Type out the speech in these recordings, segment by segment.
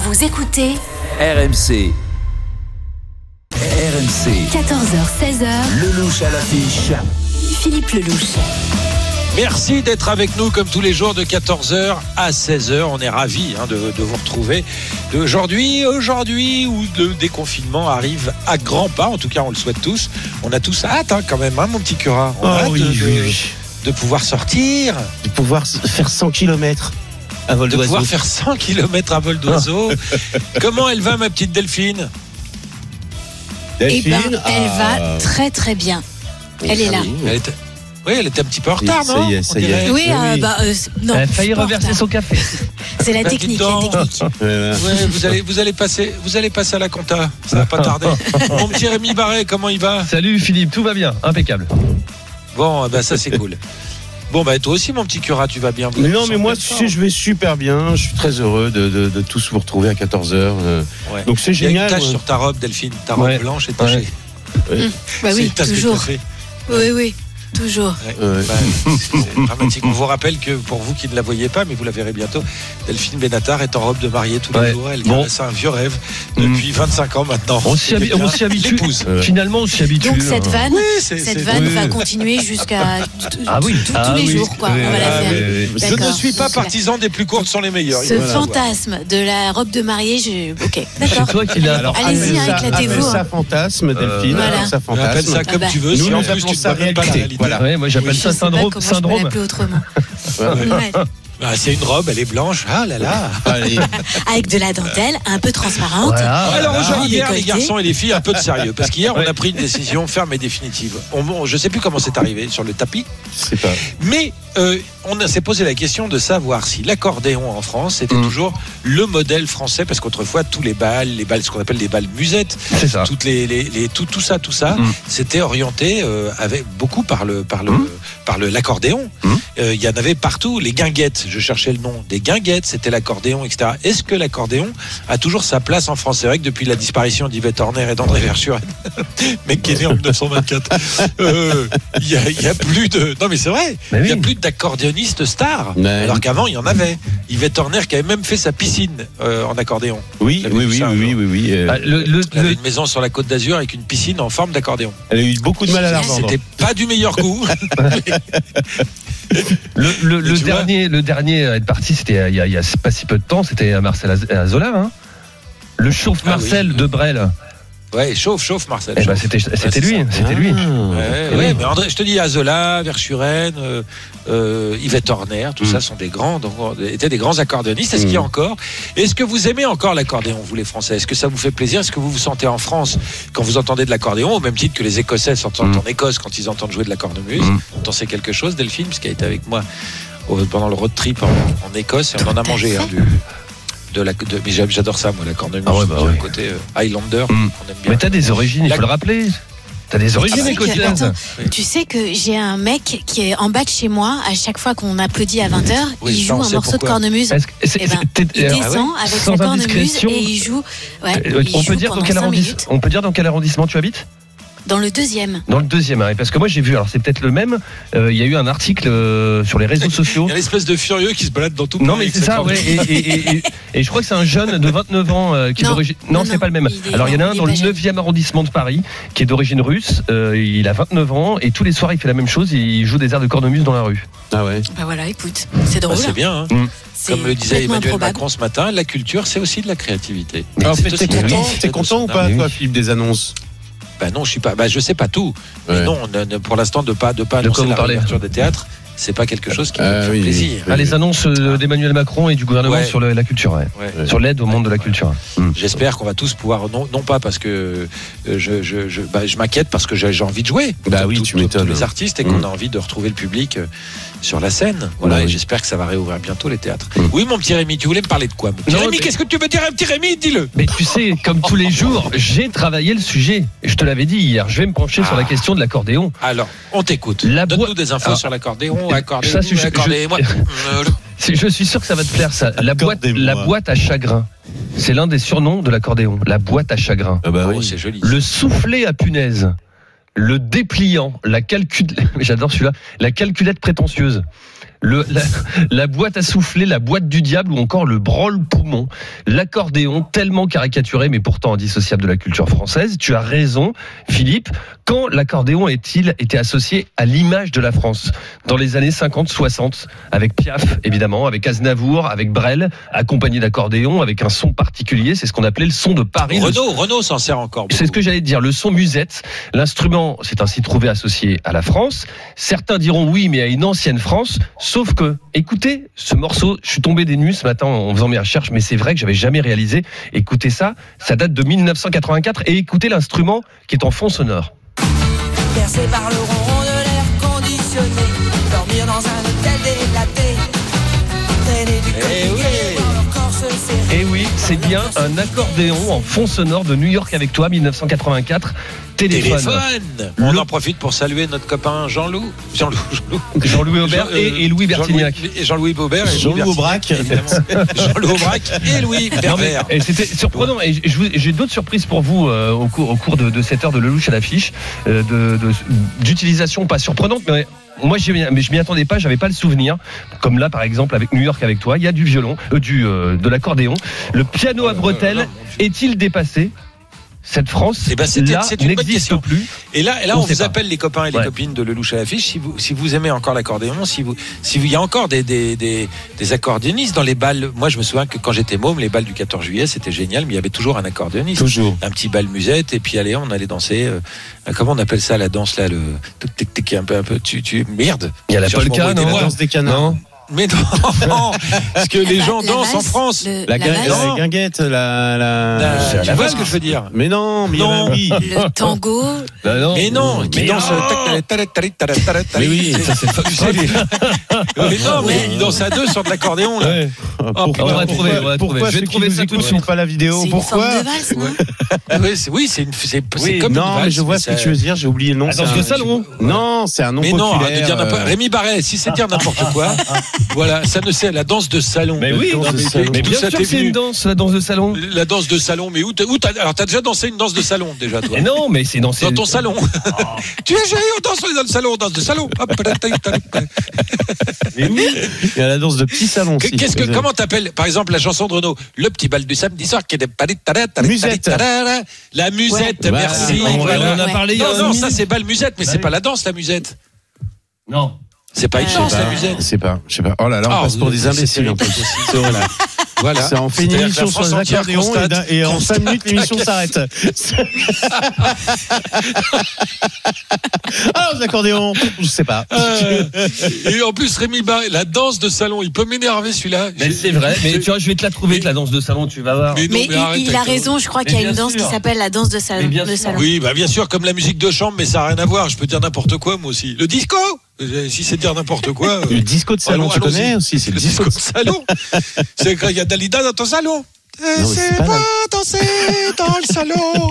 Vous écoutez RMC. RMC. 14h-16h. Lelouch à l'affiche. Philippe Lelouch. Merci d'être avec nous comme tous les jours de 14h à 16h. On est ravis de vous retrouver aujourd'hui où le déconfinement arrive à grands pas. En tout cas, on le souhaite tous. On a tous hâte quand même, mon petit Cura. On a hâte de pouvoir sortir. De pouvoir faire 100 km à vol d'oiseau. De pouvoir faire 100 km à vol d'oiseau. Comment elle va, ma petite Delphine ? Elle va très très bien. Elle est là. Elle était un petit peu en retard, non ? Ça y est. Oui, non. Elle a failli reverser son café. C'est la technique. Vous allez passer à la compta. Ça va pas tarder. Mon petit Rémi Barret, comment il va ? Salut Philippe, tout va bien, impeccable. Bon, ça c'est cool. Bon, toi aussi, mon petit Cura, tu vas bien. Mais moi, je vais super bien. Je suis très heureux de tous vous retrouver à 14h. Donc c'est génial. Il y a une tache sur ta robe, Delphine. Ta robe blanche est tachée. Oui, toujours. Oui. Toujours. C'est dramatique. On vous rappelle que pour vous qui ne la voyez pas, mais vous la verrez bientôt, Delphine Benatar est en robe de mariée tous les jours. Elle caresse un vieux rêve depuis 25 ans maintenant. On s'y habitue. Finalement, on s'y habitue. Donc cette vanne, va continuer jusqu'à tous les jours. Quoi. On va la faire. Je ne suis pas partisan des plus courtes sont les meilleures. Ce fantasme de la robe de mariée, ok, d'accord. C'est toi qui l'as. Allez-y, éclatez-vous. Ça fantasme, Delphine. Ça fantasme. Appelle ça comme tu veux. Nous, si en nous plus appelons tu ça ne connais pas la réalité. Voilà. Ouais, moi j'appelle ça syndrome. Je peux l'appeler autrement. C'est une robe, elle est blanche. Ah là là. Avec de la dentelle, un peu transparente. Alors aujourd'hui, hier, les garçons et les filles, un peu de sérieux. Parce qu'hier, on a pris une décision ferme et définitive. Je ne sais plus comment c'est arrivé sur le tapis. Mais on s'est posé la question de savoir si l'accordéon en France était toujours le modèle français. Parce qu'autrefois, tous les balles, ce qu'on appelle les balles musettes, toutes tout ça, c'était orienté avec beaucoup par l'accordéon. Il y en avait partout, les guinguettes, je cherchais le nom, des guinguettes, c'était l'accordéon, etc. Est-ce que l'accordéon a toujours sa place en France ? C'est vrai que depuis la disparition d'Yvette Horner et d'André Verschuren, mec qui est né en 1924, il y a plus de... Non mais c'est vrai, il y a plus d'accordéonistes stars, alors qu'avant il y en avait. Yvette Horner qui avait même fait sa piscine en accordéon. Oui. Elle avait une maison sur la Côte d'Azur avec une piscine en forme d'accordéon. Elle a eu beaucoup de mal à la revendre. C'était pas du meilleur goût. Le dernier à être parti, c'était il y a pas si peu de temps, c'était Marcel Azola, le chauffe Marcel de Brel. Ouais, chauffe Marcel. C'était lui. Mais André, je te dis, Azola, Verschuren, Yvette Horner, tout ça étaient des grands accordéonistes. Est-ce qu'il y a encore ? Est-ce que vous aimez encore l'accordéon, vous les Français ? Est-ce que ça vous fait plaisir ? Est-ce que vous vous sentez en France quand vous entendez de l'accordéon, au même titre que les Écossais s'entendent en Écosse quand ils entendent jouer de la cornemuse ? T'en sais quelque chose, Delphine, parce qu'elle était avec moi pendant le road trip en Écosse et on en a mangé mais j'adore ça, moi, la cornemuse. Le côté Highlander. On aime bien. Mais t'as des origines, il faut le rappeler. T'as des origines écossaises. Tu sais que j'ai un mec qui est en bas de chez moi. À chaque fois qu'on applaudit à 20h, il joue un morceau de cornemuse. Il descend avec sa cornemuse et il joue. On peut dire dans quel arrondissement tu habites ? Dans le deuxième. Parce que moi j'ai vu, alors c'est peut-être le même, il y a eu un article sur les réseaux sociaux. Il y a une espèce de furieux qui se balade dans tout le Non mais c'est ça, et je crois que c'est un jeune de 29 ans qui est d'origine... Non, c'est pas le même. Alors il y en a un dans le 9e arrondissement de Paris qui est d'origine russe, il a 29 ans et tous les soirs il fait la même chose, il joue des airs de cornemuse dans la rue. Ah ouais. Bah voilà, écoute, c'est drôle. C'est bien, Comme le disait Emmanuel Macron ce matin, la culture c'est aussi de la créativité. T'es content ou pas, toi, Philippe, des annonces ? Non, je suis pas. Je sais pas tout. Mais non, pour l'instant, de pas annoncer la réouverture des théâtres, c'est pas quelque chose qui me fait plaisir. Les annonces d'Emmanuel Macron et du gouvernement sur la culture, sur l'aide au monde de la culture. J'espère qu'on va tous pouvoir, non pas parce que je m'inquiète parce que j'ai envie de jouer. Tu m'étonnes. Tous les artistes et qu'on a envie de retrouver le public sur la scène. Et j'espère que ça va réouvrir bientôt les théâtres. Oui, mon petit Rémi, tu voulais me parler de quoi ? Rémi, qu'est-ce que tu veux dire, un petit Rémi ? Dis-le. Mais tu sais, comme tous les jours, j'ai travaillé le sujet. Je te l'avais dit hier. Je vais me pencher sur la question de l'accordéon. Alors, on t'écoute. Donne-nous des infos sur l'accordéon. Je suis sûr que ça va te plaire, ça. La boîte à chagrin. C'est l'un des surnoms de l'accordéon. La boîte à chagrin. C'est joli. Le soufflet à punaise. Le dépliant. J'adore celui-là. La calculette prétentieuse. la boîte à souffler, la boîte du diable ou encore le branle-poumon. L'accordéon, tellement caricaturé mais pourtant indissociable de la culture française. Tu as raison, Philippe. Quand l'accordéon a-t-il été associé à l'image de la France ? Dans les années 50-60, avec Piaf, évidemment, avec Aznavour, avec Brel, accompagné d'accordéon, avec un son particulier, c'est ce qu'on appelait le son de Paris. Renaud s'en sert encore beaucoup. C'est ce que j'allais te dire, le son musette. L'instrument s'est ainsi trouvé associé à la France. Certains diront oui, mais à une ancienne France, sauf que, écoutez ce morceau, je suis tombé des nues ce matin en faisant mes recherches, mais c'est vrai que j'avais jamais réalisé. Écoutez ça date de 1984, et écoutez l'instrument qui est en fond sonore. Percé par le ronron de l'air conditionné, dormir dans un hôtel délaté, traîner du quotidien dans leur corps se serrer. Et oui, c'est bien un accordéon en fond sonore de New York avec toi, 1984. Téléphone. On en profite pour saluer notre copain Jean-Louis Aubert et Louis Bertignac. Jean-Louis Aubert et Jean-Louis Aubrac. Jean-louis Aubrac et Louis Berbère. Et c'était surprenant. Et j'ai d'autres surprises pour vous au cours de cette heure de Lelouch à l'affiche, d'utilisation pas surprenante, mais moi je m'y attendais pas, j'avais pas le souvenir. Comme là par exemple avec New York avec toi, il y a du violon, de l'accordéon. Le piano à bretelles est-il dépassé ? Cette France, c'est une bonne question. Plus. Et là, on vous appelle les copains et les copines de Lelouch à l'affiche. Si vous aimez encore l'accordéon, si il y a encore des accordéonistes dans les balles. Moi, je me souviens que quand j'étais môme, les balles du 14 juillet, c'était génial, mais il y avait toujours un accordéoniste. Toujours. Un petit bal musette, et puis allez, on allait danser. Comment on appelle ça, la danse là, le tic-tic, un peu. Merde. Il y a la polka, non ? La danse des canards. Non. Mais non, parce que les gens dansent en France. La guinguette, Tu vois ce que je veux dire? Mais non, mais oui. Le tango. Mais non, qui danse. Mais oui, ça c'est mais non, mais ils dansent à deux sur de l'accordéon là. Ouais. On va trouver. Je vais trouver ça tout de suite. Pas la vidéo. Pourquoi? C'est une forme de valse, non? Oui, c'est comme non, mais je vois ce que tu veux dire. J'ai oublié le nom. La danse de salon. Non, c'est un nom populaire. Mais non, Rémi Barret, si c'est dire n'importe quoi. Voilà, ça ne c'est la danse de salon. Mais oui, mais bien sûr que c'est une danse, la danse de salon. La danse de salon, mais où alors t'as déjà dansé une danse de salon déjà toi? Mais non, mais c'est dansé dans ton salon. Tu es chéri, on danse dans le salon, on danse de salon. Mais oui, il y a la danse de petit salon aussi. Comment t'appelles par exemple la chanson de Renaud, le petit bal du samedi soir qui est des musette. La musette, merci. On en a parlé. Non, ça c'est bal musette, mais c'est pas la danse la musette. Non. C'est pas une danse la musette. Je sais pas. Oh là là, on passe pour des imbéciles en plus. Voilà. Ça en fait une émission sur les accordéons et en 5 minutes l'émission s'arrête. Alors les accordéons, je sais pas. Et en plus Rémi Barret, la danse de salon, il peut m'énerver celui-là. Mais c'est vrai, mais tu vois, je vais te la trouver la danse de salon, tu vas voir. Mais il a raison, je crois qu'il y a une danse qui s'appelle la danse de salon. Oui, bah bien sûr, comme la musique de chambre, mais ça n'a rien à voir. Je peux dire n'importe quoi moi aussi. Le disco. Si c'est dire n'importe quoi. Le disco de salon, tu connais aussi, c'est le disco de salon. C'est quand il y a Dalida dans ton salon. C'est pas danser dans le salon.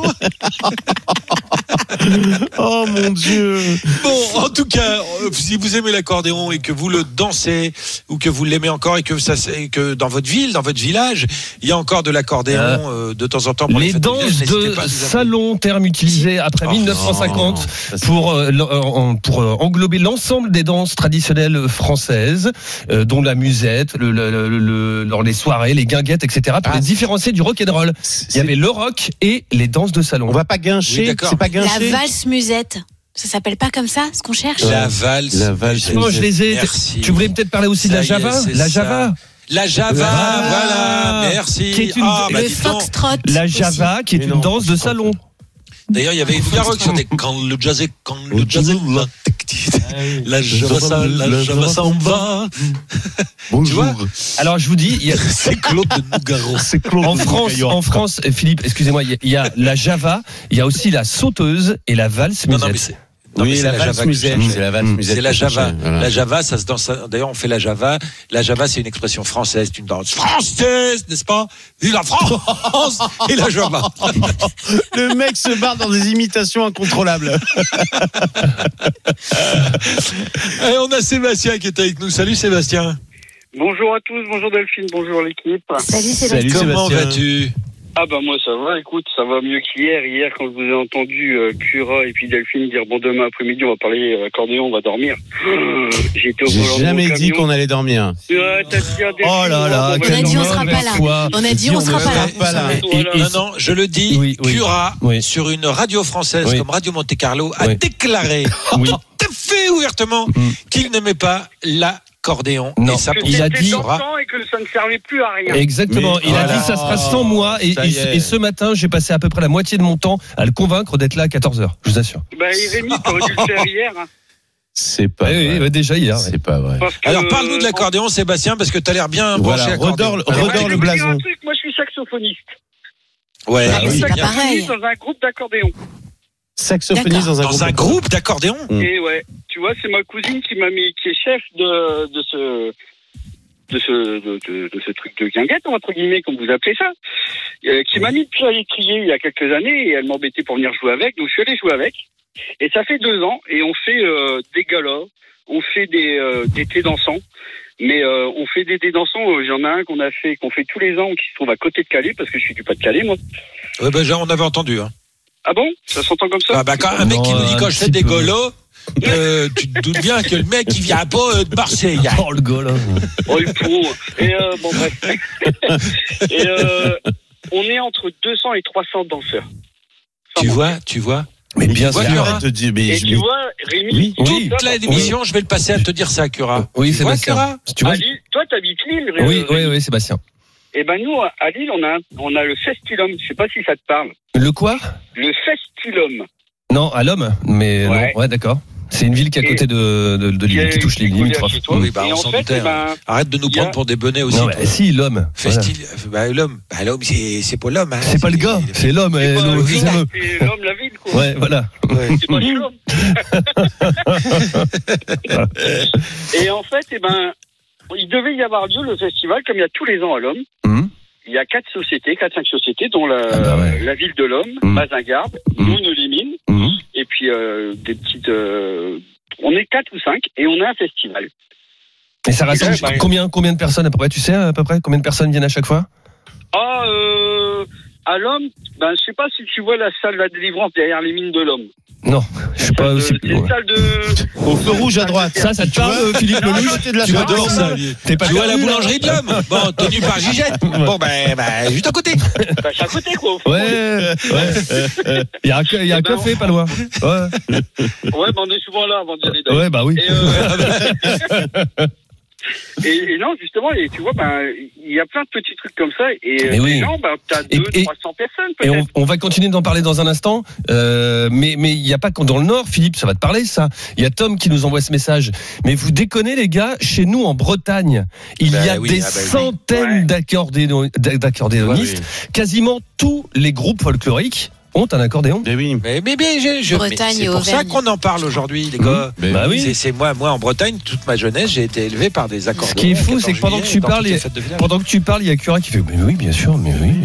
Oh mon Dieu. Bon, en tout cas, si vous aimez l'accordéon et que vous le dansez ou que vous l'aimez encore et que dans votre ville, dans votre village, il y a encore de l'accordéon de temps en temps pour les danses de salon, terme utilisé après 1950 pour englober l'ensemble des danses traditionnelles françaises, dont la musette, les soirées, les guinguettes, etc. Pour les différencier du rock and roll. Il y avait le rock et les danses de salon. On va pas guincher, c'est pas guincher. La valse musette. Ça s'appelle pas comme ça, ce qu'on cherche? La valse. Moi, je les ai. Merci. Tu voulais peut-être parler aussi de la Java? La Java, voilà, merci. Le foxtrot. La Java, qui est une danse de salon. D'ailleurs, il y avait une rock qui chantait quand le jazz, la Java s'en va. Bonjour. Tu vois? Alors, je vous dis, c'est Claude de Nougaro. En France, Philippe, excusez-moi, il y a la Java, il y a aussi la sauteuse et la valse musette. Oui, la valse musette. C'est la valse musette. C'est la Java. Voilà. La Java, ça se danse. D'ailleurs, on fait la Java. La Java, c'est une expression française. C'est une danse française, n'est-ce pas? Vive la France et la Java. Le mec se barre dans des imitations incontrôlables. Et on a Sébastien qui est avec nous. Salut Sébastien. Bonjour à tous, bonjour Delphine, bonjour l'équipe. Salut Sébastien. Comment vas-tu? Ah bah moi ça va, écoute, ça va mieux qu'hier. Hier quand je vous ai entendu Cura et puis Delphine dire bon demain après-midi on va parler accordéon, on va dormir. J'étais au volant. J'ai jamais dit qu'on allait dormir. Ouais, t'as dit oh là là, on a dit on sera pas là. On a dit on sera pas là. Non, je le dis, Cura sur une radio française comme Radio Monte Carlo a déclaré tout à fait ouvertement qu'il n'aimait pas l'accordéon. Non, il a dit et que ça ne servait plus à rien. Exactement. Il a dit ça sera sans moi et ce matin j'ai passé à peu près la moitié de mon temps à le convaincre d'être là à 14h. Je vous assure. Bah Rémi, t'aurais dû le faire hier. C'est pas vrai. Oui, déjà hier. C'est pas vrai. Alors parle-nous de l'accordéon, Sébastien, parce que t'as l'air bien branché accordéon. Redors le blason. Moi je suis saxophoniste. Ouais. Saxophoniste dans un groupe d'accordéon. Saxophoniste dans un groupe d'accordéon. Et ouais, tu vois, c'est ma cousine qui est chef de ce truc de guinguette, entre guillemets, comme vous appelez ça, qui m'a mis depuis à l'étrier il y a quelques années et elle m'embêtait pour venir jouer avec, donc je suis allé jouer avec. Et ça fait 2 ans et on fait des galas, on fait des thés dansants. Mais on fait des thés dansants, il y en a un qu'on fait tous les ans, qui se trouve à côté de Calais, parce que je suis du Pas-de-Calais, moi. Ouais, ben on avait entendu, hein. Ah bon? Ça s'entend comme ça? Ah bah quand un mec qui nous dit quand je fais des golos, tu te doutes bien que le mec il vient pas de Marseille. Oh le golo. Oh le pour. Et bon bref. Et on est entre 200 et 300 danseurs. Tu vois? Mais bien sûr. Et tu vois, Rémi, toute l'émission, je vais le passer à te dire ça, Cura. Oui, Sébastien. Tu vois, toi, t'habites Lille, Rémi. Oui, Sébastien. Eh ben nous, à Lille, on a le Festilum. Je sais pas si ça te parle. Le quoi? Le Festilum. Non, à l'Homme, mais non. Ouais, d'accord. C'est une ville qui est à côté de Lille, qui touche les limitrophes. Oui, bah on s'en doutait. Arrête de nous prendre pour des bonnets aussi. Non, mais si, l'Homme. L'Homme, c'est pas l'homme. C'est pas le gars, c'est l'homme. C'est l'homme, la ville, quoi. Ouais, voilà. C'est pas l'homme. Et en fait, il devait y avoir lieu le festival, comme il y a tous les ans à l'Homme. Il y a 4 sociétés, 4-5 sociétés, dont la ville de l'Homme, Mazingarbe, Noun-les-Mines, et puis des petites... on est 4 ou 5, et on a un festival. Et ça rassemble combien de personnes à peu près? Tu sais à peu près combien de personnes viennent à chaque fois? À l'Homme, je sais pas si tu vois la salle de la délivrance derrière les mines de l'Homme. Non, je suis pas aussi. C'est une salle de... Au feu rouge à droite. Ça te parle, Philippe Lelouch? Tu adores ça. T'es pas à la boulangerie de l'Homme. Bon, tenu par Gigette. Bon, juste à côté. C'est à côté, quoi. Ouais. Il y a un café, pas loin. Ouais, on est souvent là avant d'y aller. Ouais, bah oui. Et non, justement, et tu vois, il y a plein de petits trucs comme ça, et les gens, t'as 200-300 personnes, peut-être. Et on va continuer d'en parler dans un instant, mais il n'y a pas que dans le Nord, Philippe, ça va te parler, ça. Il y a Tom qui nous envoie ce message. Mais vous déconnez, les gars, chez nous, en Bretagne, il y a des centaines d'accordéonistes. Quasiment tous les groupes folkloriques ont un accordéon. Mais c'est pour ça qu'on en parle aujourd'hui, les gars. C'est moi en Bretagne, toute ma jeunesse, j'ai été élevé par des accordéons. Ce qui est fou, c'est que pendant que tu parles, il y a Cura qui fait mais oui, bien sûr.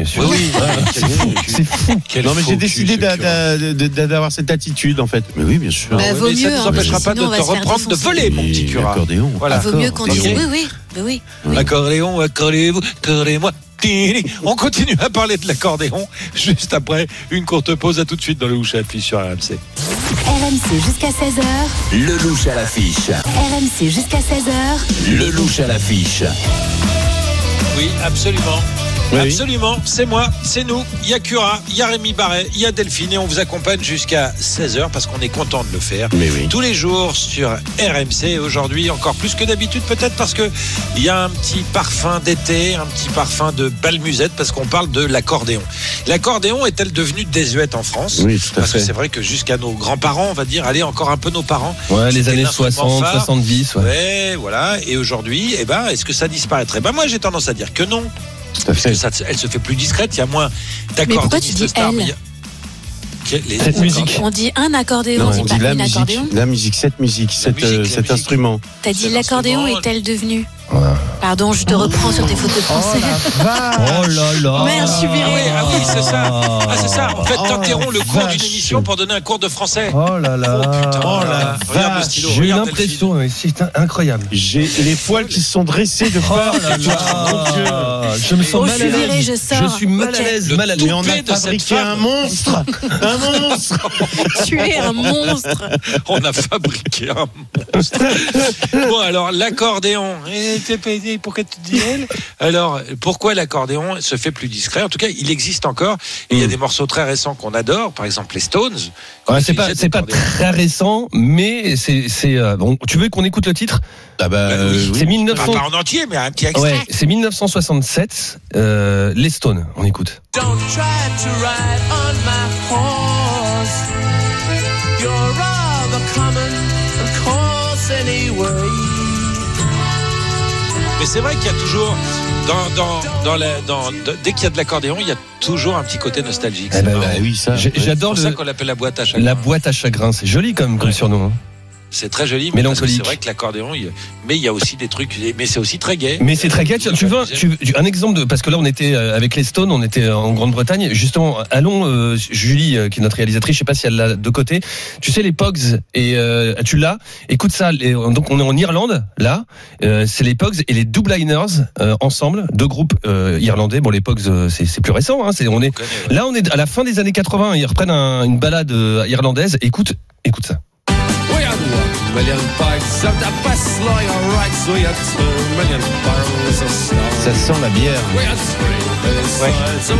C'est fou. Non, mais j'ai décidé d'avoir cette attitude, en fait. Mais oui, bien sûr. Vaut mieux. Ça ne nous empêchera pas de te reprendre de voler, mon petit Cura. Voilà. Vaut mieux qu'on dise oui. Accordéon, accordez-moi. On continue à parler de l'accordéon juste après une courte pause. À tout de suite dans le Louche à l'affiche sur RMC. RMC jusqu'à 16h. Le Louche à l'affiche. RMC jusqu'à 16h. Le Louche à l'affiche. Oui, absolument. Absolument, c'est moi, c'est nous, il y a Cura, il y a Rémi Barret, il y a Delphine et on vous accompagne jusqu'à 16h parce qu'on est content de le faire tous les jours sur RMC. Aujourd'hui encore plus que d'habitude, peut-être parce que il y a un petit parfum d'été, un petit parfum de balmusette, parce qu'on parle de l'accordéon. L'accordéon est-elle devenue désuète en France? Oui, tout à fait. Parce que c'est vrai que jusqu'à nos grands-parents, on va dire, allez, encore un peu nos parents. Ouais, les années 60, 70. Ouais, voilà. Et aujourd'hui, est-ce que ça disparaîtrait? Moi, j'ai tendance à dire que non. Parce que elle se fait plus discrète, il y a moins d'accordéonistes. Mais pourquoi tu dis elle? Cette musique. On dit un accordéon, on dit la musique, cette musique, cet instrument. T'as dit l'accordéon est-elle devenue? Pardon, je te reprends sur tes fautes de français. Oh là là. Merde, je suis viré. Ah oui, c'est ça. Ah, c'est ça. En fait, t'interromps le cours d'une émission pour donner un cours de français. Oh là là. Oh la regarde le stylo. J'ai eu l'impression, c'est incroyable. J'ai les poils qui se sont dressés de peur. Je me sens mal à l'aise. Je suis mal à l'aise. Mais on a fabriqué un monstre. Un monstre. Tu es un monstre. On a fabriqué un monstre. Bon, alors, l'accordéon. Pourquoi tu dis elle ? Alors, pourquoi l'accordéon se fait plus discret ? En tout cas, il existe encore. Et il y a des morceaux très récents qu'on adore. Par exemple, les Stones. Ouais, c'est pas très récent, mais c'est bon. Tu veux qu'on écoute le titre ? Oui. C'est 1900. Pas en entier, mais un petit extrait. Ouais, c'est 1967. Les Stones. On écoute. Don't try to ride on my horse. You're rather common and coarse anyway. Mais c'est vrai qu'il y a toujours dès qu'il y a de l'accordéon, il y a toujours un petit côté nostalgique. Oui, ça. J'adore c'est pour ça qu'on l'appelle la boîte à chagrin. La boîte à chagrin, c'est joli comme surnom. Hein. C'est très joli, mais c'est vrai que l'accordéon, mais il y a aussi des trucs, mais c'est aussi très gai. Mais c'est très gai. Tu veux un exemple parce que là on était avec les Stones, on était en Grande-Bretagne. Justement, allons Julie, qui est notre réalisatrice, je sais pas si elle l'a de côté. Tu sais les Pogs et tu l'as. Écoute ça. Donc on est en Irlande là. C'est les Pogs et les Dubliners ensemble, deux groupes irlandais. Bon les Pogs c'est plus récent. Hein, là on est à la fin des années 80. Ils reprennent une balade irlandaise. Écoute ça. Ça sent la bière. Ouais.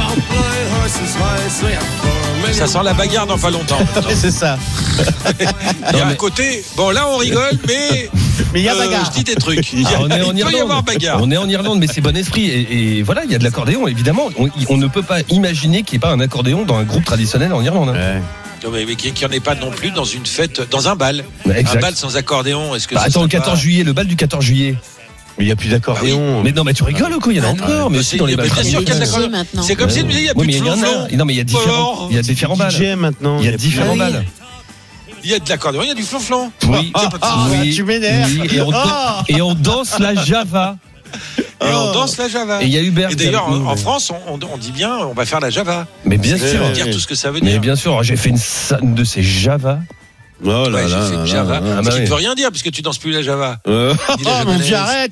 Ça sent la bagarre dans pas longtemps. C'est ça. Il y a un côté. Bon là on rigole, mais il y a bagarre. Je dis des trucs. On est en il peut y avoir bagarre. On est en Irlande, mais c'est bon esprit. Et voilà, il y a de l'accordéon. Évidemment, on ne peut pas imaginer qu'il n'y ait pas un accordéon dans un groupe traditionnel en Irlande. Ouais. Non, mais qu'il n'y en ait pas non plus dans une fête, dans un bal. Exact. Un bal sans accordéon, est-ce que attends, le 14 juillet, le bal du 14 juillet. Mais il n'y a plus d'accordéon. Mais non, mais tu rigoles ou quoi ? Il y en a encore. Mais aussi dans les balles. Bien sûr qu'il y a de l'accordéon. C'est comme si il n'y a plus de flonflon. Non, mais il y a différents balles. Maintenant. Il y a différents balles. Il y a de l'accordéon, il y a du flonflon. Oui. Tu m'énerves. Et on danse la Java. Et on danse la Java. Et il y a Hubert. Et d'ailleurs, en France, on dit bien, on va faire la Java. Mais bien sûr. On va dire tout ce que ça veut dire. Mais bien sûr, j'ai fait une de ces Java. Oh là là, j'ai fait une Java. Ce qui ne veut rien dire, puisque tu danses plus la Java. Mon Dieu, arrête.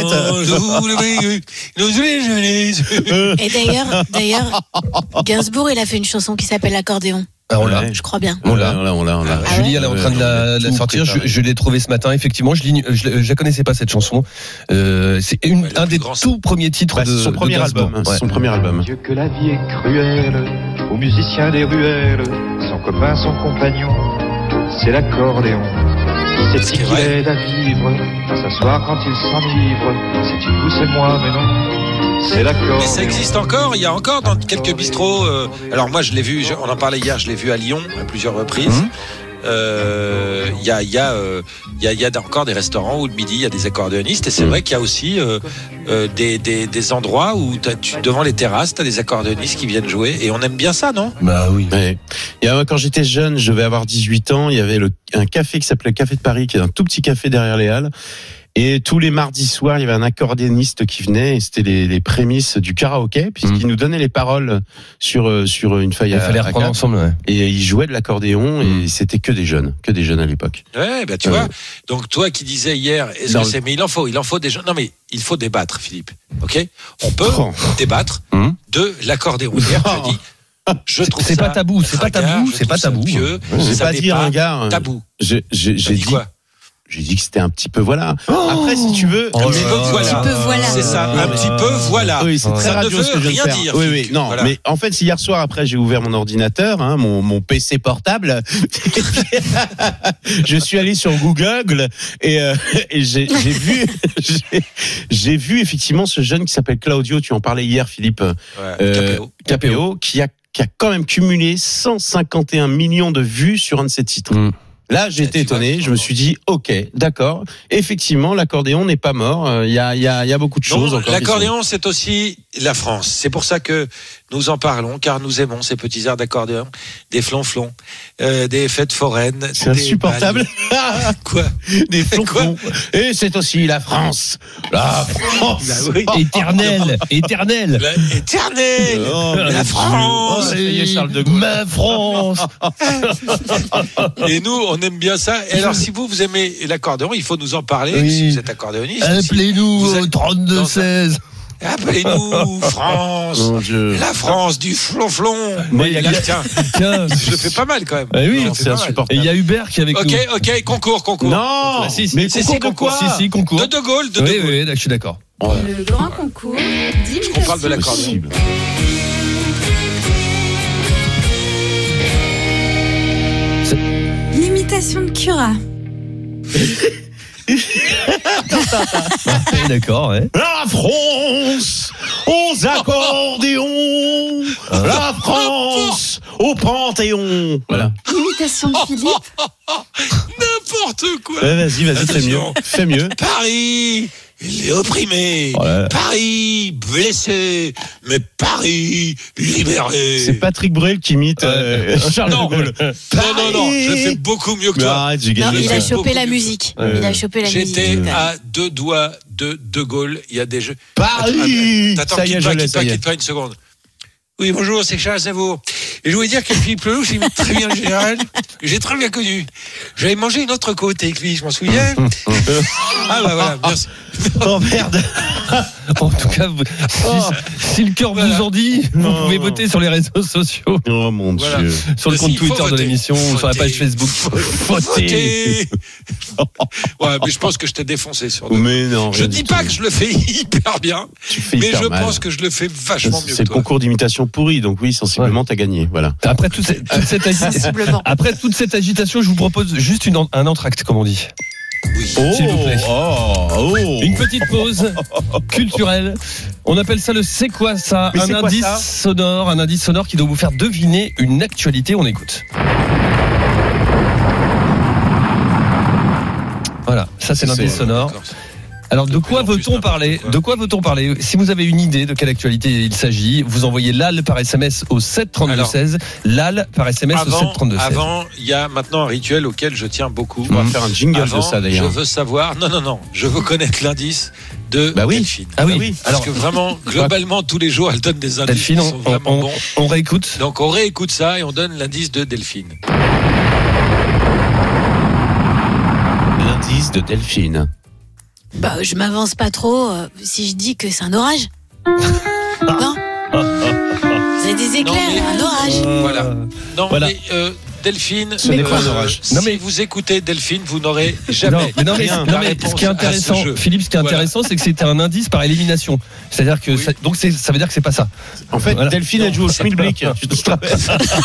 Et d'ailleurs, Gainsbourg, il a fait une chanson qui s'appelle l'accordéon. Ah, on l'a. Je crois bien. On l'a. Julie, elle est en train de la sortir. Je l'ai trouvée ce matin. Effectivement, je la connaissais pas cette chanson. C'est un des tout premiers titres de son premier album. Son premier album. Dieu que la vie est cruelle, aux musiciens des ruelles, son copain, son compagnon, c'est l'accordéon. C'est ce qu'il aide à vivre, à s'asseoir quand il s'enivre. C'est vous, c'est moi, mais non. C'est l'accordéon. Mais ça existe encore. Il y a encore dans quelques bistrots. Alors moi, je l'ai vu. On en parlait hier. Je l'ai vu à Lyon à plusieurs reprises. Il y a encore des restaurants où le midi il y a des accordéonistes et c'est vrai qu'il y a aussi des endroits où devant les terrasses t'as des accordéonistes qui viennent jouer et on aime bien ça, non ? Bah oui. Ouais. Et quand j'étais jeune, je devais avoir 18 ans, il y avait un café qui s'appelait Café de Paris, qui est un tout petit café derrière les Halles. Et tous les mardis soirs, il y avait un accordéoniste qui venait et c'était les prémices du karaoké puisqu'il nous donnait les paroles sur une feuille à fallait reprendre ensemble, ouais. Et il jouait de l'accordéon et c'était que des jeunes à l'époque. Ouais, bah tu vois. Donc toi qui disais hier, mais il en faut des gens. Non mais il faut débattre, Philippe. OK ? On peut débattre de l'accordéon. Hier, tu as dit je trouve c'est pas tabou, c'est pas tabou. J'ai pas dit ringard. Tabou. J'ai dit quoi ? J'ai dit que c'était un petit peu voilà. Après, si tu veux, un petit peu voilà. C'est ça, un petit peu voilà. Oui, c'est très radio ce que je viens de faire. Dire, oui, non. Voilà. Mais en fait, hier soir, après, j'ai ouvert mon ordinateur, mon PC portable. Je suis allé sur Google et j'ai vu effectivement ce jeune qui s'appelle Claudio. Tu en parlais hier, Philippe. Capéo, qui a quand même cumulé 151 millions de vues sur un de ses titres. Là, j'étais étonné. Je me suis dit, ok, d'accord. Effectivement, l'accordéon n'est pas mort. Il y a beaucoup de choses encore. L'accordéon, c'est aussi la France. C'est pour ça que nous en parlons car nous aimons ces petits airs d'accordéon, des flonflons, des fêtes foraines. C'est insupportable. Quoi? Des flonflons. Et c'est aussi la France. La France. Éternelle. Éternelle. La France. Ça y est, Charles de Gaulle. Ma France. Et nous, on aime bien ça. Et alors, si vous aimez l'accordéon, il faut nous en parler. Oui. Si vous êtes accordéoniste. Appelez-nous au 32-16. Appelez-nous France, la France du flonflon. Tiens, je le fais pas mal quand même. Oui, non, c'est insupportable. Et il y a Hubert qui est avec nous. Ok, concours. Non, mais concours. Si, concours. De Gaulle. Oui, je suis d'accord. Le grand concours d'imitation. On parle de l'accordéon. L'imitation de Cura. D'accord, ouais. La France aux accordéons. La France au Panthéon. Voilà. L'imitation de Philippe. N'importe quoi. Vas-y, fais mieux. Paris, il est opprimé. Voilà. Paris, blessé. Mais Paris, libéré. C'est Patrick Bruel qui imite Charles de Gaulle. Non, je le fais beaucoup mieux que toi. Arrête, il a chopé la musique. J'étais à 2 doigts de Gaulle. Il y a des jeux. Paris. Attends, quitte pas une seconde. Oui, bonjour, c'est Charles Aznavour. Et je voulais dire que Philippe Lelouch imite très bien le général, que j'ai très bien connu. J'avais mangé une autre côte avec lui, je m'en souviens. Ah bah voilà, merci. Oh merde. En tout cas, si le cœur vous en dit, vous pouvez voter sur les réseaux sociaux. Oh mon Dieu. Sur le compte Twitter de l'émission, sur la page Facebook. Votez. Ouais, mais je pense que je t'ai défoncé sur deux. Mais non. Je dis pas que je le fais hyper bien, mais je pense que je le fais vachement mieux que toi. C'est le concours d'imitation pourri, donc oui, sensiblement, t'as gagné. Voilà. Après toute cette agitation, je vous propose juste un entracte, comme on dit. Oui. S'il vous plaît. Une petite pause culturelle. On appelle ça le C'est quoi ça? Un indice sonore qui doit vous faire deviner une actualité. On écoute. Voilà, ça c'est l'indice sonore. Alors de quoi veut-on parler? Si vous avez une idée de quelle actualité il s'agit, vous envoyez LAL par SMS au 732-16. LAL par SMS au 732-16. Avant, il y a maintenant un rituel auquel je tiens beaucoup. On va faire un jingle de ça d'ailleurs. Je veux savoir. Non. Je veux connaître l'indice de Delphine. Ah oui. Parce que vraiment, globalement, tous les jours, elle donne des indices. Delphine, qui sont vraiment bons. On réécoute. Donc on réécoute ça et on donne l'indice de Delphine. L'indice de Delphine. Bah, je m'avance pas trop si je dis que c'est un orage. Non. C'est des éclairs, un orage. Voilà. Non, mais Delphine, ce n'est pas un orage. Si vous écoutez Delphine, vous n'aurez jamais. Mais ce qui est intéressant, Philippe, c'est que c'était un indice par élimination. C'est-à-dire que ça veut dire que c'est pas ça. En fait, Delphine, elle joue au Schmilblick. Tu te rappelles?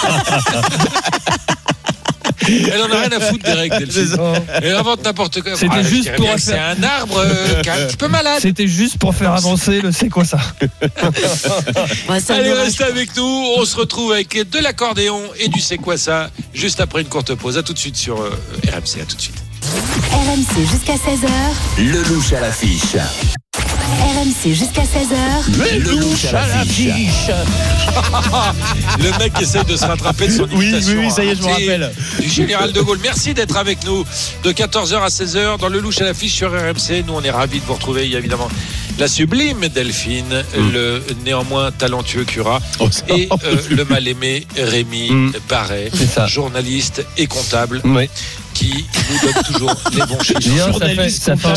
Elle en a rien à foutre des règles, Delphine. Elle invente n'importe quoi. C'était juste pour c'est un arbre qui est un petit peu malade. C'était juste pour faire avancer le C'est quoi ça. Allez, restez avec nous. On se retrouve avec de l'accordéon et du C'est quoi ça juste après une courte pause. À tout de suite sur RMC. À tout de suite. RMC jusqu'à 16h. Lelouch à l'affiche. RMC jusqu'à 16h. Lelouch à l'affiche. Le mec essaie de se rattraper de son imitation. Oui, ça y est, je me rappelle. Du général de Gaulle. Merci d'être avec nous de 14h à 16h dans Lelouch à l'affiche sur RMC. Nous, on est ravis de vous retrouver. Il y a évidemment la sublime Delphine, le néanmoins talentueux Cura et le mal-aimé Rémi Barret, journaliste et comptable. Oui. Qui nous donne toujours les bons chiffres. Ça fait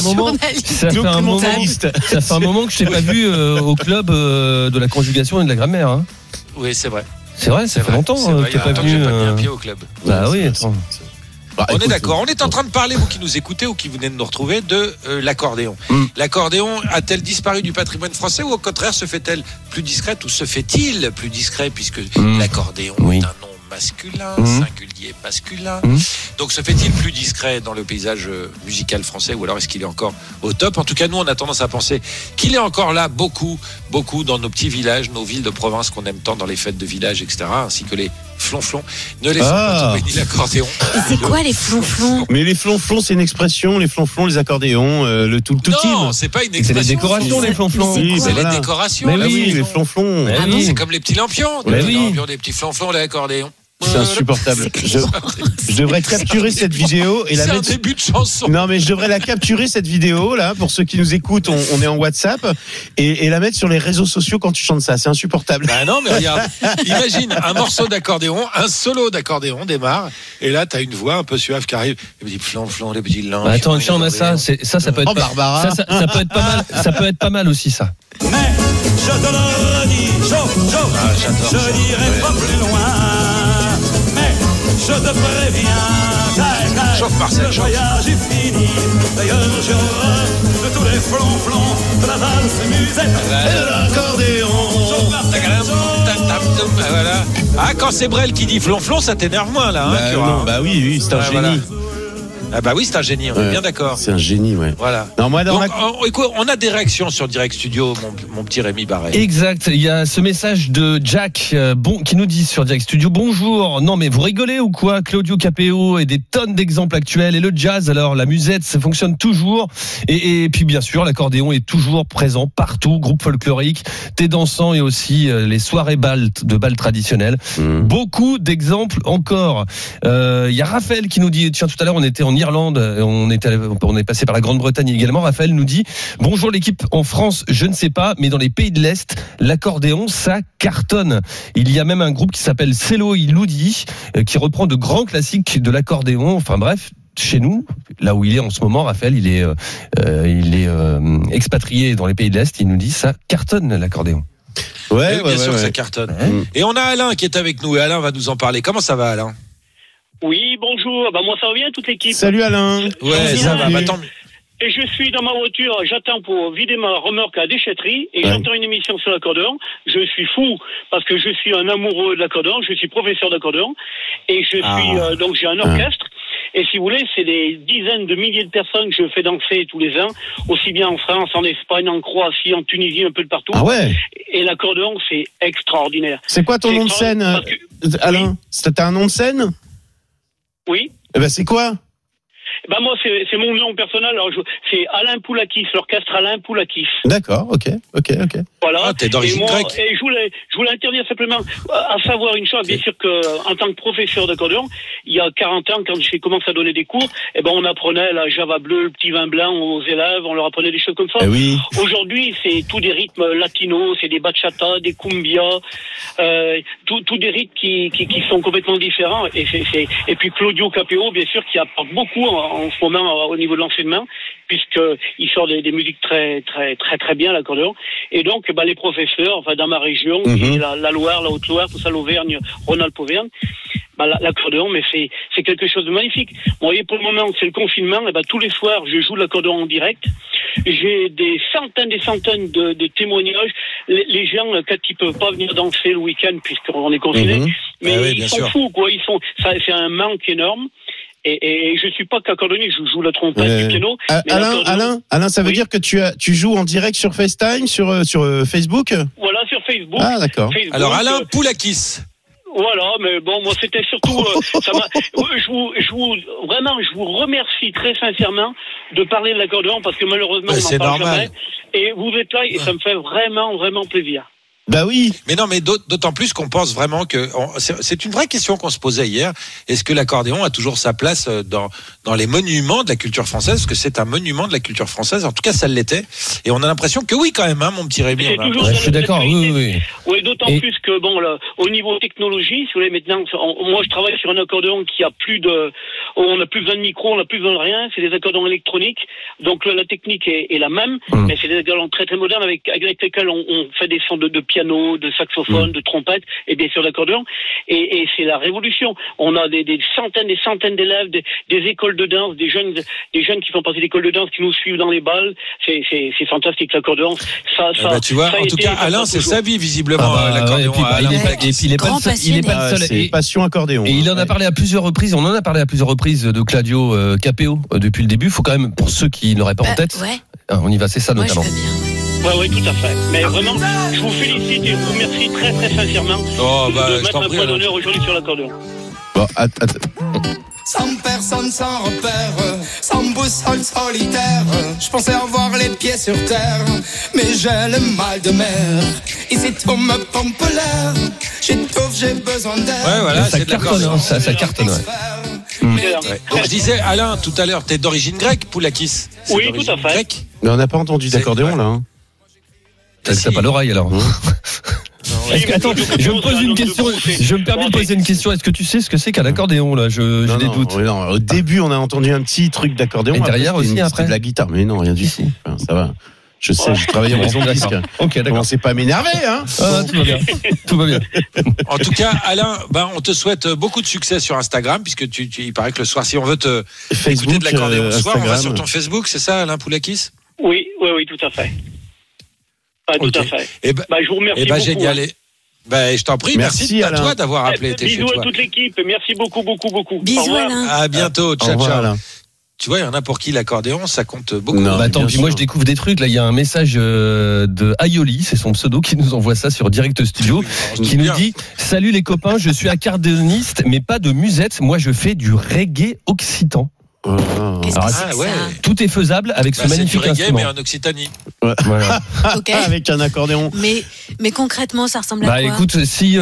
un moment que je t'ai pas vu au club de la conjugation et de la grammaire. Hein. Oui, c'est vrai. C'est vrai, ça fait longtemps que t'es pas venu. J'ai pas mis un pied au club. Bah oui, attends. On est d'accord. On est en train de parler, vous qui nous écoutez ou qui venez de nous retrouver, de l'accordéon. L'accordéon a-t-elle disparu du patrimoine français ou au contraire se fait-elle plus discrète ou se fait-il plus discret puisque l'accordéon est un nom masculin, singulier masculin. Donc se fait-il plus discret dans le paysage musical français ou alors est-ce qu'il est encore au top? En tout cas, nous, on a tendance à penser qu'il est encore là beaucoup dans nos petits villages, nos villes de province qu'on aime tant dans les fêtes de village, etc., ainsi que les Flonflon. Ne laissez pas tomber ni l'accordéon. Et c'est quoi les flonflons? Mais les flonflons, c'est une expression. Les flonflons, les accordéons, le tout team. Non, c'est pas une expression. C'est les décorations, les flonflons. C'est les décorations. Mais oui, les flonflons. C'est comme les petits lampions. Les petits flonflons, les accordéons. C'est insupportable. Je devrais capturer cette vidéo et la mettre. C'est un début de chanson. Non, mais je devrais la capturer cette vidéo là pour ceux qui nous écoutent. On est en WhatsApp et la mettre sur les réseaux sociaux quand tu chantes ça. C'est insupportable. Bah non, mais regarde. Imagine un morceau d'accordéon, un solo d'accordéon démarre et là t'as une voix un peu suave qui arrive. Les petits flonflons, les petits lampions. Attends, on a ça. Ça peut être. Barbara. Ça peut être pas mal. Ça peut être pas mal aussi ça. Mais je te le dis, je n'irai pas plus loin. Mais je te préviens, chauffe Marcel, le voyage est fini. D'ailleurs, j'ai horreur de tous les flonflons, de la valse musette et de l'accordéon. Voilà. Ah, quand c'est Brel qui dit flonflon, ça t'énerve moins là. Bah oui, c'est un génie. Voilà. Ah bah oui, c'est un génie, on est bien d'accord. C'est un génie, ouais. Voilà. Non, moi, donc, écoute, on a des réactions sur Direct Studio, mon petit Rémi Barret. Exact. Il y a ce message de Jack qui nous dit sur Direct Studio: bonjour. Non mais vous rigolez ou quoi? Claudio Capéo et des tonnes d'exemples actuels. Et le jazz, alors la musette, ça fonctionne toujours. Et puis bien sûr, l'accordéon est toujours présent partout. Groupe folklorique, thé dansant et aussi les soirées de bal traditionnelles. Beaucoup d'exemples encore. Il y a Raphaël qui nous dit, tiens, tout à l'heure on était en Irlande, on est passé par la Grande-Bretagne également. Raphaël nous dit: bonjour l'équipe, en France je ne sais pas, mais dans les pays de l'Est l'accordéon ça cartonne. Il y a même un groupe qui s'appelle Cello Iludi qui reprend de grands classiques de l'accordéon. Enfin bref, chez nous, là où il est en ce moment, Raphaël, il est expatrié dans les pays de l'Est. Il nous dit ça cartonne l'accordéon. Ouais, bien sûr que ça cartonne. Et on a Alain qui est avec nous et Alain va nous en parler. Comment ça va, Alain? Oui, bonjour. Moi, ça va bien, toute l'équipe. Salut, Alain. Ouais, ça va. Tant mieux. Et je suis dans ma voiture, j'attends pour vider ma remorque à la déchetterie et j'entends une émission sur l'accordéon. Je suis fou parce que je suis un amoureux de l'accordéon, je suis professeur d'accordéon et je suis donc j'ai un orchestre. Et si vous voulez, c'est des dizaines de milliers de personnes que je fais danser tous les ans, aussi bien en France, en Espagne, en Croatie, en Tunisie, un peu de partout. Ah ouais. Et l'accordéon, c'est extraordinaire. C'est quoi ton nom de scène, Alain? T'as un nom de scène? Oui. Eh ben c'est quoi? Moi, c'est mon nom personnel. Alors, c'est Alain Poulakis, l'orchestre Alain Poulakis. D'accord, ok. Voilà. T'es d'origine grecque. Et je voulais intervenir simplement à savoir une chose. Bien sûr que, en tant que professeur d'accordéon, il y a 40 ans, quand j'ai commencé à donner des cours, on apprenait la java bleue, le petit vin blanc aux élèves, on leur apprenait des choses comme ça. Oui. Aujourd'hui, c'est tous des rythmes latinos, c'est des bachata, des cumbia, tous des rythmes qui sont complètement différents. Et puis Claudio Capéo, bien sûr, qui apporte beaucoup en ce moment au niveau de l'enseignement, puisqu'il sort des musiques très, très, très, très bien, l'accordéon. Et donc, les professeurs, dans ma région, qui est la Loire, la Haute-Loire, tout ça, l'Auvergne, Rhône-Alpes-Auvergne, l'accordéon, mais c'est quelque chose de magnifique. Bon, et pour le moment, c'est le confinement, tous les soirs, je joue l'accordéon en direct. J'ai des centaines de témoignages. Les gens, quand ils peuvent pas venir danser le week-end, puisqu'on est confinés, mais ils sont fous, quoi. C'est un manque énorme. Et je suis pas qu'accordéoniste, je joue la trompette, du piano. Alain, ça veut dire que tu joues en direct sur FaceTime, sur Facebook? Voilà, sur Facebook. Ah, d'accord. Facebook, alors, Alain Poulakis. Voilà, mais bon, moi, c'était surtout, je vous remercie très sincèrement de parler de l'accordéon parce que malheureusement, on n'en parle jamais. Et vous êtes là et ça me fait vraiment, vraiment plaisir. Bah oui. Mais non, mais d'autant plus qu'on pense vraiment que c'est une vraie question qu'on se posait hier. Est-ce que l'accordéon a toujours sa place dans les monuments de la culture française? Parce que c'est un monument de la culture française. En tout cas, ça l'était. Et on a l'impression que oui, quand même, mon petit Rémi. Je suis d'accord. Oui. Oui, d'autant plus que au niveau technologie, si vous voulez, maintenant, moi, je travaille sur un accordéon qui a on n'a plus besoin de micro, on n'a plus besoin de rien. C'est des accordéons électroniques. Donc la technique est la même, mais c'est des accordéons très très modernes avec lesquels on fait des sons de piano, de saxophone, de trompette et bien sûr d'accordéon. Et c'est la révolution. On a des centaines d'élèves, des écoles de danse, des jeunes qui font partie d'écoles de danse qui nous suivent dans les balles. C'est fantastique l'accordéon. Tu vois, en tout cas, Alain, c'est sa vie visiblement l'accordéon. Et puis il est pas le seul. C'est passion accordéon. Et il en a parlé à plusieurs reprises. On en a parlé à plusieurs reprises de Claudio Capéo depuis le début. Il faut quand même, pour ceux qui n'auraient pas en tête, on y va. C'est ça notamment. Moi, je veux bien. Oui, tout à fait. Mais vraiment, je vous félicite et je vous remercie très très sincèrement de mettre un point d'honneur aujourd'hui sur l'accordéon. Bon, attends. Sans personne, sans repère, sans boussole solitaire. Je pensais avoir les pieds sur terre, mais j'ai le mal de mer. Ici tout me pompe l'air. J'étouffe, j'ai besoin d'air. Ouais, voilà, ça c'est de cartonne, ça cartonne. Ouais. Donc je disais, Alain, tout à l'heure, t'es d'origine grecque, Poulakis? Oui, tout à fait. Grecque. Mais on n'a pas entendu d'accordéon, là. T'as pas l'oreille, alors. Attends, je me pose une question. Je me permets de poser une question. Est-ce que tu sais ce que c'est qu'un accordéon là? J'ai des doutes. Non, au début, on a entendu un petit truc d'accordéon. Et derrière aussi, après de la guitare. Mais non, rien du tout. Enfin, ça va. Je sais, je travaille en maison de disque. Ok, d'accord. Commencez pas à m'énerver, hein. Tout va bien. Tout va bien. En tout cas, Alain, on te souhaite beaucoup de succès sur Instagram, puisque il paraît que le soir, si on veut te écouter de l'accordéon ce soir, on va sur ton Facebook, c'est ça, Alain Poulakis? Oui, tout à fait. Tout à fait. Je vous remercie beaucoup. Génial. Je t'en prie, merci à toi d'avoir appelé. Bisous à toute l'équipe, merci beaucoup. Bisous Alain. À bientôt, ciao. Alain. Tu vois, il y en a pour qui l'accordéon, ça compte beaucoup. Non, attends, puis moi je découvre des trucs. Là, il y a un message de Aioli, c'est son pseudo, qui nous envoie ça sur Direct Studio, qui nous dit: salut les copains, je suis accordéoniste, mais pas de musette. Moi, je fais du reggae occitan. Qu'est-ce que c'est ouais. ça? Tout est faisable avec ce magnifique reggae, instrument. mais en Occitanie. Ouais. Voilà. Okay. Avec un accordéon. Mais concrètement, ça ressemble à quoi? Écoute, si